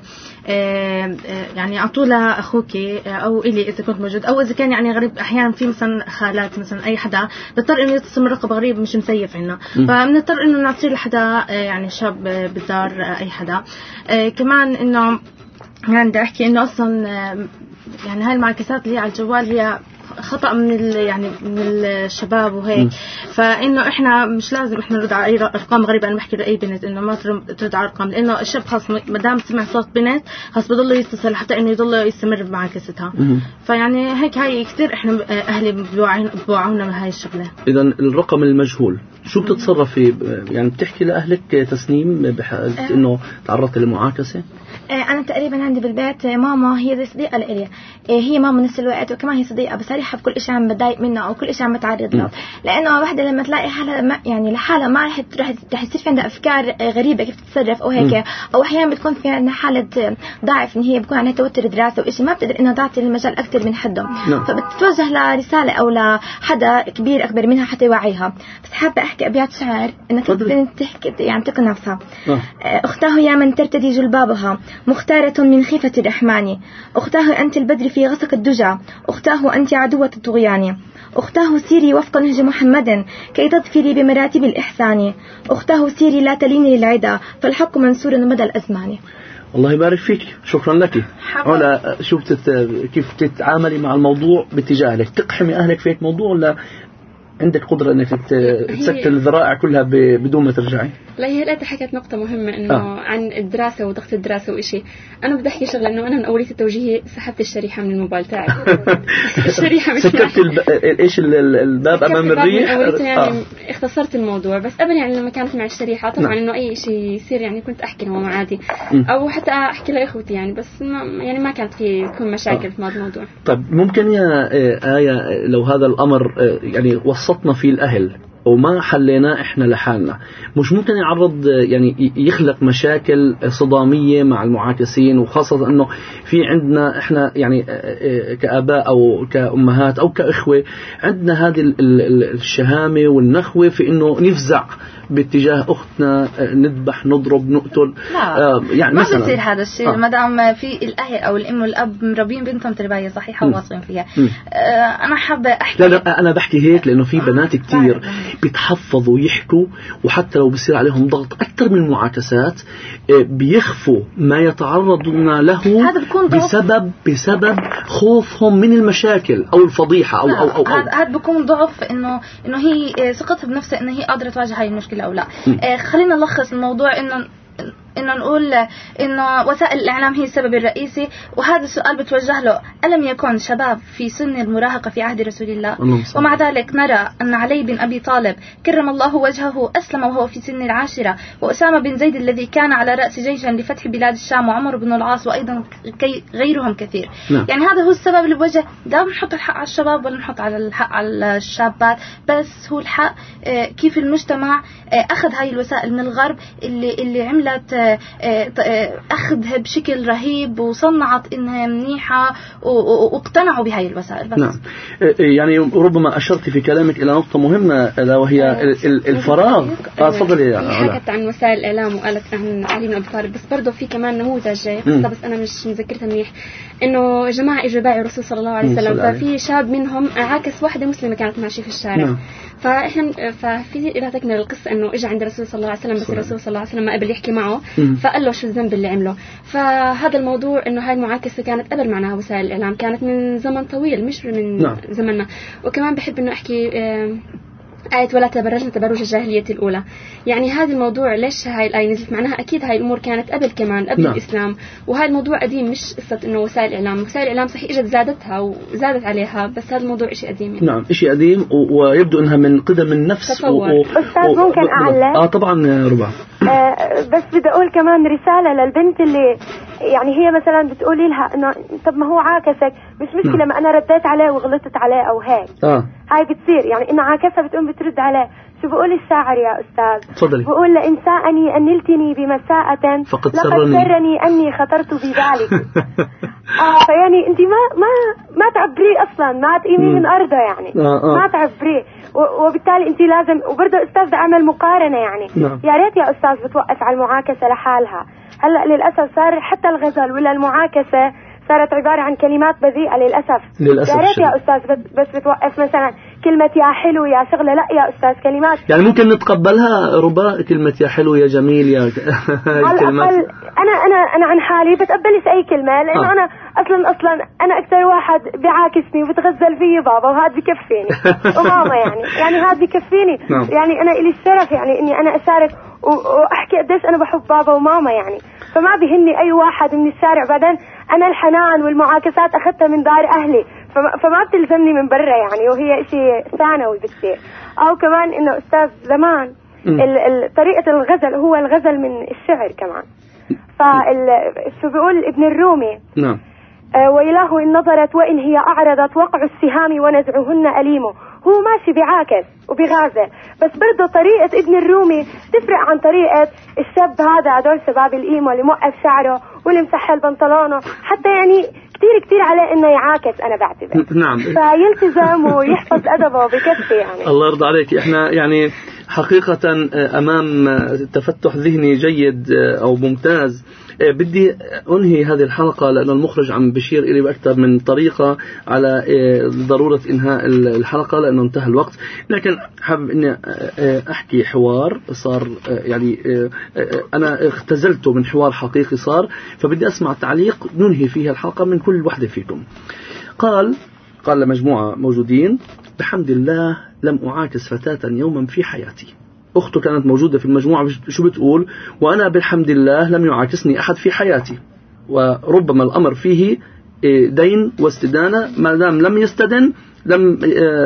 يعني أعطوا لها أخوك أو إلي إذا كنت موجود، أو إذا كان يعني غريب أحيانا في مثلا خالات مثلا أي حدا بضطر إنه يتصل من رقم غريب مش مسيف عنا، فبنضطر إنه نعطيه لحدا يعني شاب بالدار أي حدا. كمان إنه يعني بدي أحكي إنه أصلا يعني هاي المعاكسات اللي على الجوال هي خطأ من الشباب وهيك، فإنه إحنا مش لازم إحنا نرد على أي أرقام غريبة. أنا بحكي لأي بنت إنه ما ترد على أرقام، لأنه الشاب خاص مدام سمع صوت بنت خاص بضله يتصل حتى إنه يضله يستمر بمعاكستها. فيعني هيك هاي كتير إحنا أهلي بوعونا من هاي الشغلة. إذا الرقم المجهول شو بتتصرفي؟ يعني بتحكي لأهلك تسنيم بحالة إنه تعرضت لمعاكسة؟ أنا تقريبا عندي بالبيت ماما هي زي صديقة لإلي، هي ماما نفس الوقت وكمان هي صديقة، بس هي بتفرح بكل شيء عم بتضايق منه او كل شيء عم بتعرض له، لانه وحده لما تلاقي حالها يعني لحالها ما رح يصير في عندها افكار غريبه كيف تتصرف او هيك، او احيانا بتكون في عندها حاله ضعف ان هي بيكون عندها توتر دراسه وشيء ما بتقدر انها تعطي المجال اكثر من حدهم، فبتتوجه لرساله او لحدا كبير اكبر منها حتى يوعيها. بس حابه احكي ابيات شعر انك تحكي يعني تقنع نفسها. اختاه يا من ترتدي جلبابها مختارة من خيفة الرحمن، اختاه انت البدر في غسق الدجى، اختاه انت عدوة الطغيان، اختاه سيري وفق نهج محمد كي تظفري بمراتب الإحسان، اختاه سيري لا تليني للعدا فالحق منصور مدى الأزمان. الله يبارك فيك، شكرا لك. علا شو كيف تتعاملي مع الموضوع باتجاه أهلك؟ تقحمي أهلك في هيك موضوع ولا عندك قدرة انك تسكت الذرائع كلها بدون ما ترجعي؟ لا، هي هلا حكت نقطة مهمة انه عن الدراسة وضغط الدراسة وإشي. انا بدي احكي شغلة انه انا من اولية التوجيهي سحبت الشريحة من الموبايل تاعي. الشريحة سكرت ايش الباب امام الريح يعني اختصرت الموضوع. بس قبل يعني لما كانت مع الشريحة طبعا انه اي شيء يصير يعني كنت احكي لهم عادي او حتى احكي لاخوتي يعني، بس يعني ما كانت في تكون مشاكل في هذا الموضوع. طيب ممكن يا آية لو هذا الامر يعني وسطنا فيه الاهل وما حلينا احنا لحالنا، مش ممكن يعرض يعني يخلق مشاكل صدامية مع المعاكسين، وخاصة انه في عندنا احنا يعني كآباء او كأمهات او كإخوة عندنا هذه الشهامة والنخوة في انه نفزع باتجاه اختنا، نذبح نضرب نقتل. يعني ما بصير هذا الشيء ما دام في الاهل او الام والاب مربين بنتهم تربيه صحيحه وواثقين فيها. انا حابه احكي لا انا بحكي هيك لانه في بنات كتير بيتحفظوا يحكوا، وحتى لو بصير عليهم ضغط اكثر من المعاكسات بيخفوا ما يتعرضون له بسبب خوفهم من المشاكل او الفضيحه او هذا بيكون ضعف انه هي ثقتها بنفسها انه هي قادره تواجه هاي المشكله او لا. خلينا نلخص الموضوع انه نقول إنه وسائل الإعلام هي السبب الرئيسي، وهذا السؤال بتوجه له: ألم يكن شباب في سن المراهقة في عهد رسول الله؟ ومع ذلك نرى أن علي بن أبي طالب كرم الله وجهه أسلم وهو في سن 10، وأسامة بن زيد الذي كان على رأس جيش لفتح بلاد الشام، وعمر بن العاص، وأيضا غيرهم كثير. يعني هذا هو السبب اللي بوجه. لا بنحط الحق على الشباب ولا نحط على الحق على الشابات، بس هو الحق كيف المجتمع أخذ هاي الوسائل من الغرب اللي عملت أخذها بشكل رهيب وصنعت إنها منيحة واقتنعوا بهاي الوسائل. بس نعم. يعني ربما أشرت في كلامك إلى نقطة مهمة ألا وهي الفراغ. تفضلي يا علا. حكت عن وسائل الإعلام وقالت عن علي بن أبي طالب، بس برضه في كمان نموذج بس أنا مش مذكرتها منيح، إنه جماعة إجوا بايعوا الرسول صلى الله عليه وسلم، ففي شاب منهم عاكس واحدة مسلمة كانت ماشية في الشارع. ففي إذا تكمل القصة إنه إجا عند الرسول صلى الله عليه وسلم، بس الرسول صلى الله عليه وسلم ما قبل يحكي معه، فقال له شو الذنب اللي عمله. فهذا الموضوع إنه هاي المعاكسة كانت قبل معناها وسائل الإعلام، كانت من زمن طويل مش من زمننا. وكمان بحب إنه أحكي آية ولا تبرجنا تبرج الجاهلية الأولى. يعني هذا الموضوع ليش هاي الآية نزلت؟ معناها أكيد هاي الأمور كانت قبل كمان قبل الإسلام، وهذا الموضوع قديم، مش قصة إنه وسائل الإعلام. وسائل الإعلام صحيح إجت زادتها وزادت عليها، بس هذا الموضوع إشي قديم يعني. نعم إشي قديم ويبدو إنها من قدم النفس. أستاذ ممكن أعلق؟ طبعا ربع. بس بدي أقول كمان رسالة للبنت اللي يعني هي مثلا بتقولي لها إنه طب ما هو عاكسك، مش مشكلة ما أنا رديت عليه وغلطت عليه أو هيك. هاي بتصير يعني إنه عاكسها بتقوم بترد عليه. شو بقول الشاعر يا أستاذ؟ تفضلي. بقول: لئن ساءني أن نلتني بمساءة لقد سرني أني خطرت بذلك. فيعني أنت ما تعبريه أصلا، ما تقيمي من أرضه يعني. ما تعبريه، وبالتالي أنت لازم. وبرضه أستاذ بدي أعمل مقارنة يعني. يا ريت يا أستاذ بتوقف على المعاكسة لحالها. هلأ للأسف صار حتى الغزل ولا المعاكسة صارت عبارة عن كلمات بذيئة للأسف. يا ريت يا أستاذ بس بتوقف مثلا كلمة يا حلو يا شغلة. لا يا أستاذ، كلمات يعني ممكن نتقبلها ربا، كلمة يا حلو يا جميل يا الكلمات. أنا عن حالي بتقبلش أي كلمة، لأنه أنا أصلا أنا أكثر واحد بيعاكسني وبتغزل فيه بابا، وهذا بكفيني وماما يعني هذا بكفيني. يعني أنا إلي الشرف يعني إني أنا أشارك وأحكي قديش أنا بحب بابا وماما يعني. فما بيهني أي واحد من الشارع. بعدين أنا الحنان والمعاكسات أخذتها من دار أهلي، فما بتلزمني من برا يعني، وهي إشي ثانوي بكثير. أو كمان إنه أستاذ زمان طريقة الغزل هو الغزل من الشعر كمان. شو بيقول ابن الرومي؟ وإله إن نظرت وإن هي أعرضت وقع السهام ونزعهن أليم. هو ماشي بعاكس وبغازة، بس برضه طريقة ابن الرومي تفرق عن طريقة الشاب هذا هدول شباب الإيمو اللي موقف شعره واللي مسحل بنطلونه، حتى يعني كتير عليه إنه يعاكس. أنا بعتبر نعم فيلتزم ويحفظ أدبه بكفي يعني. الله يرضى عليك. إحنا يعني حقيقة أمام تفتح ذهني جيد أو ممتاز. بدي أنهي هذه الحلقة لأن المخرج عم بشير إلي بأكثر من طريقة على ضرورة إنهاء الحلقة لأنه انتهى الوقت، لكن حابب إني أحكي حوار صار يعني أنا اختزلته من حوار حقيقي صار، فبدي أسمع تعليق ننهي فيها الحلقة من كل واحدة فيكم. قال لمجموعة موجودين: بحمد الله لم أعاكس فتاة يوما في حياتي. أخته كانت موجودة في المجموعة، شو بتقول؟ وأنا بالحمد الله لم يعاكسني أحد في حياتي، وربما الأمر فيه دين واستدانة، ما دام لم يستدن لم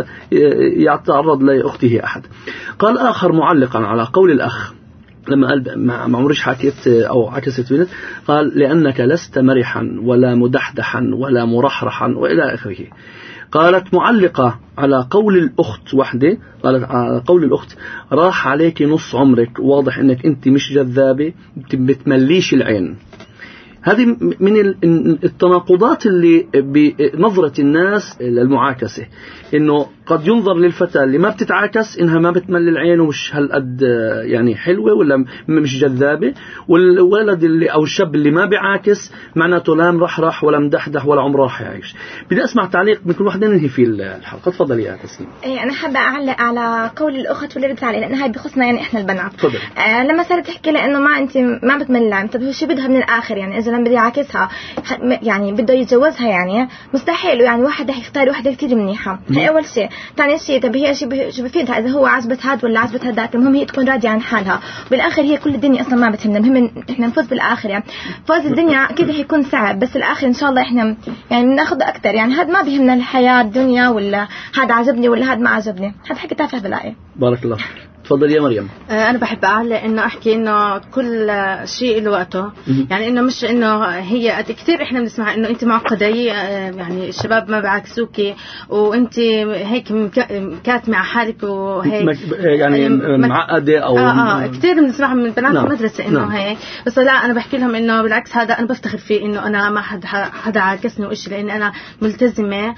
يتعرض لأخته أحد. قال آخر معلقا على قول الأخ لما قال ما عمرش حكيت أو عكست بنت، قال: لأنك لست مرحا ولا مدحدحا ولا مرحرحا وإلى آخره. قالت معلقة على قول الأخت وحدة، قالت على قول الأخت: راح عليك نص عمرك، واضح أنك أنت مش جذابة، بتمليش العين. هذه من التناقضات اللي بنظرة الناس للمعاكسة، إنه قد ينظر للفتاة اللي ما بتتعاكس إنها ما بتمل العين ومش هالقد يعني حلوة ولا مش جذابة، والولد اللي أو الشاب اللي ما بيعاكس معناته لا مرحرح ولا مدحدح ولا عمره راح يعيش. بدي أسمع تعليق من كل واحدة ننهي في الحلقة. تفضل يا تسنيم. أنا حابة أعلق على قول الأخت واللي ردت عليه، لأن هاي بخصنا يعني إحنا البنات. لما صارت تحكي لأنه ما أنت ما بتمل العين، طب هو شو بدها من الآخر؟ يعني إذا لما بدي يعاكسها يعني بده يتجوزها، يعني مستحيل. يعني واحد رح يختار واحدة كتير منيحة، هي أول شيء. ثاني شيء، طب هي شو بفيدها إذا هو عجبت هاد ولا عجبت هاد؟ المهم هي تكون راضية عن حالها، بالآخر هي كل الدنيا أصلا ما بتهمنا، المهم إحنا نفوز بالآخر. يعني فوز الدنيا كده هيكون صعب، بس الآخر إن شاء الله إحنا يعني بناخذ أكتر. يعني هاد ما بيهمنا الحياة الدنيا ولا هاد عجبني ولا هاد ما عجبني، هاد حكي تافه بلاقي. بارك الله. تفضل يا مريم. أنا بحب أعلق إنه أحكي إنه كل شيء له وقته، يعني إنه مش إنه هي كثير إحنا بنسمع إنه أنت معقدة، يعني الشباب ما بعكسوكي وأنت هيك كاتمة على حالك وهيك يعني معقدة أو كثير بنسمع من بنات المدرسة إنه هيك. بس لا، أنا بحكي لهم إنه بالعكس، هذا أنا بفتخر فيه، إنه أنا ما حدا عاكسني وإشي، لأن أنا ملتزمة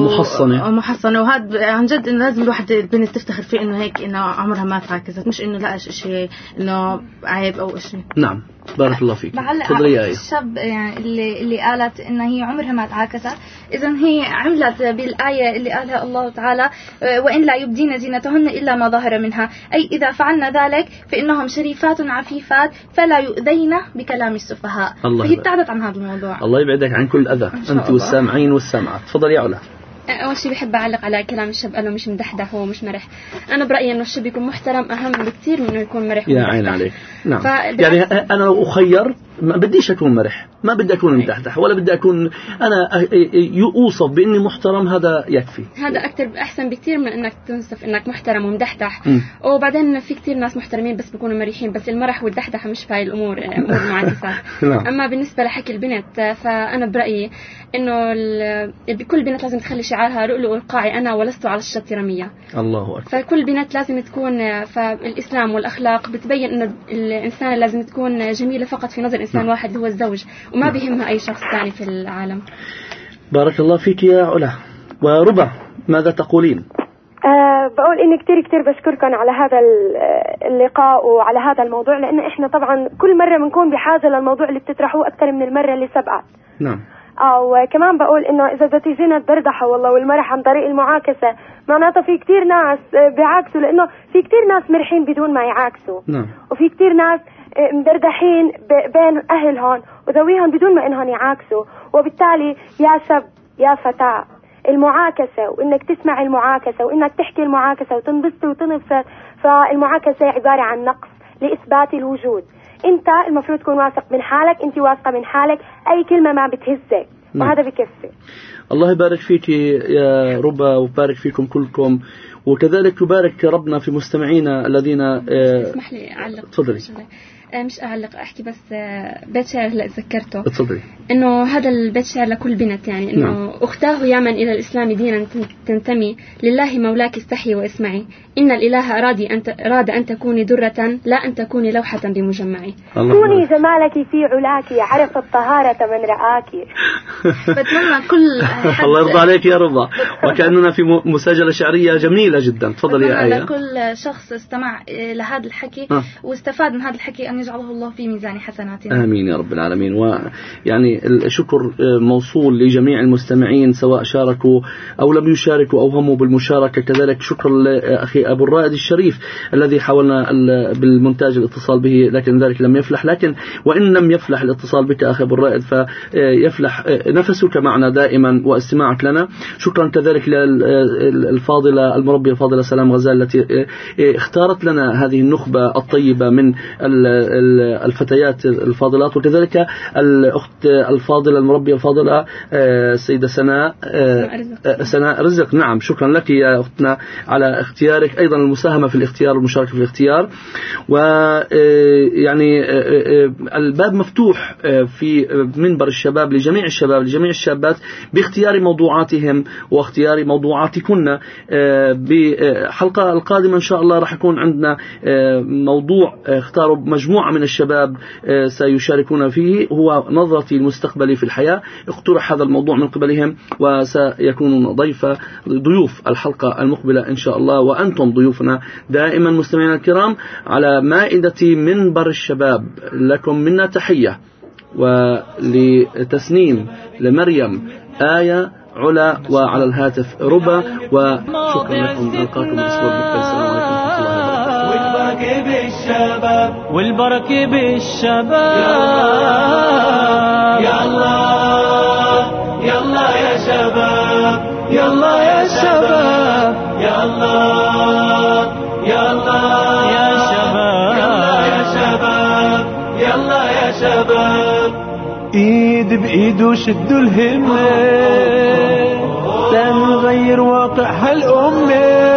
ومحصنة، وهذا عن جد إنه لازم الواحد البنت تفتخر فيه، إنه هيك إنه عمرها ما تعاكست، مش إنه لا شيء إنه عيب أو شيء. نعم بارك الله فيك. تفضلي يا الشاب يعني اللي قالت إن هي عمرها ما تعاكست، إذا هي عملت بالآية اللي قالها الله تعالى: وإن لا يبدين زينتهن إلا ما ظهر منها، أي إذا فعلنا ذلك فإنهم شريفات عفيفات فلا يؤذين بكلام السفهاء. فهي ابتعدت عن هذا الموضوع. الله يبعدك عن كل أذى أنت والسامعين والسامعات. تفضل يا علا. أول شيء بحب أعلق على كلام الشاب، قالوا مش مدحدح ومش مرح. أنا برأيي إنه الشاب يكون محترم أهم بكثير من إنه يكون مرح. يا عين عليك. نعم. يعني أنا لو أخير ما بديش أكون مرح، ما بدي أكون مدحدح، ولا بدي أكون أنا أوصف بإني محترم، هذا يكفي. هذا أكتر أحسن بكثير من إنك تنصف إنك محترم ومدحدح. وبعدين في كثير ناس محترمين بس بيكونوا مريحين، بس المرح والدحدح مش في هاي الأمور معاكسات. أما بالنسبة لحكي البنت، فأنا برأيي إنه كل بنت لازم تخلي شعارها لؤلؤ القاعي أنا ولست على الشط رمية. الله أكبر. فكل بنت لازم تكون، فالإسلام والأخلاق بتبين إنه الإنسان لازم تكون جميلة فقط في نظر إنسان واحد هو الزوج، وما بيهمها أي شخص ثاني في العالم. بارك الله فيك يا علا. وربع ماذا تقولين؟ بقول إني كتير بشكركم على هذا اللقاء وعلى هذا الموضوع، لأن إحنا طبعا كل مرة بنكون بحاجة للموضوع اللي بتطرحوه أكثر من المرة اللي سبقت. نعم. وكمان بقول إنه إذا بدها تيجينا تبردح والله والمرح عن طريق المعاكسة، معناته في كتير ناس بيعاكسوا، لأنه في كتير ناس مرحين بدون ما يعاكسوا. نعم. وفي كتير ناس مدردحين بين أهلهم وذويهم بدون ما إنهم يعاكسوا. وبالتالي يا شاب يا فتاة، المعاكسة وإنك تسمع المعاكسة وإنك تحكي المعاكسة وتنبسط وتنبسط، فالمعاكسة عبارة عن نقص لإثبات الوجود. أنت المفروض تكون واثق من حالك، أنت واثقة من حالك، أي كلمة ما بتهزك، وهذا بكفي. الله يبارك فيك يا ربا وبارك فيكم كلكم، وكذلك يبارك ربنا في مستمعينا الذين اسمح لي أعلق. تفضلي. مش أعلق، أحكي بس بيت شعر هلا تذكرته. تفضلي. إنه هذا البيت شعر لكل بنت، يعني إنه نعم. أختاه يا من إلى الإسلام دينا تنتمي، لله مولاك استحي واسمعي، إن الإله أراد أن تكوني درة لا أن تكوني لوحة بمجمعي. كوني جمالك في علاك، عرف الطهارة من رآك. بتمنى كل الله يرضى عليك يا رضا، وكأننا في مساجلة شعرية جميلة جدا. تفضلي يا آية. لكل شخص استمع لهذا الحكي واستفاد من هذا الحكي أن يجعله الله في ميزان حسناتنا. آمين يا رب العالمين. ويعني الشكر موصول لجميع المستمعين سواء شاركوا أو لم يشاركوا أو هموا بالمشاركة. كذلك شكر لأخي أبو الرائد الشريف الذي حاولنا بالمونتاج الاتصال به لكن ذلك لم يفلح، لكن وإن لم يفلح الاتصال بك أخي أبو الرائد فيفلح نفسك معنا دائما واستماعك لنا. شكرا كذلك للفاضلة المربية الفاضلة سلام غزال التي اختارت لنا هذه النخبة الطيبة من الفتيات الفاضلات، وكذلك الأخت الفاضلة المربية الفاضلة السيدة سناء رزق. نعم شكرا لك يا أختنا على اختيارك، أيضا المساهمة في الاختيار والمشاركة في الاختيار. ويعني الباب مفتوح في منبر الشباب لجميع الشباب لجميع الشابات باختيار موضوعاتهم واختيار موضوعاتكن. بحلقة القادمة إن شاء الله راح يكون عندنا موضوع اختاروا مجموعة من الشباب سيشاركون فيه، هو نظرتي المستقبلي في الحياة. اقترح هذا الموضوع من قبلهم وسيكونون ضيوف الحلقة المقبلة إن شاء الله، وأنتم ضيوفنا دائما مستمعينا الكرام على مائدة منبر الشباب. لكم منا تحية، ولتسنيم لمريم آية علا، وعلى الهاتف ربا، وشكرا لكم. نلقاكم الأسبوع المقبل. السلام عليكم ورحمة الله وبركاته. والبركة بالشباب، والبركة بالشباب. يلا يلا يا شباب، يلا يا شباب، يلا يلا يا شباب، يلا يا شباب، يلا يا شباب. ايد بايد وشدوا الهمة تنغير واقع هالأمة.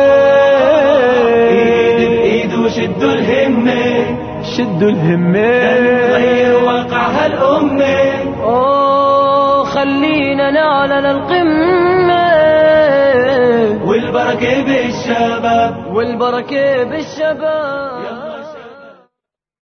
ايد بايد وشدوا الهمة، شدوا الهمة تنغير واقع هالأمة. خلينا نعلى للقمة، والبركة بالشباب، والبركة بالشباب.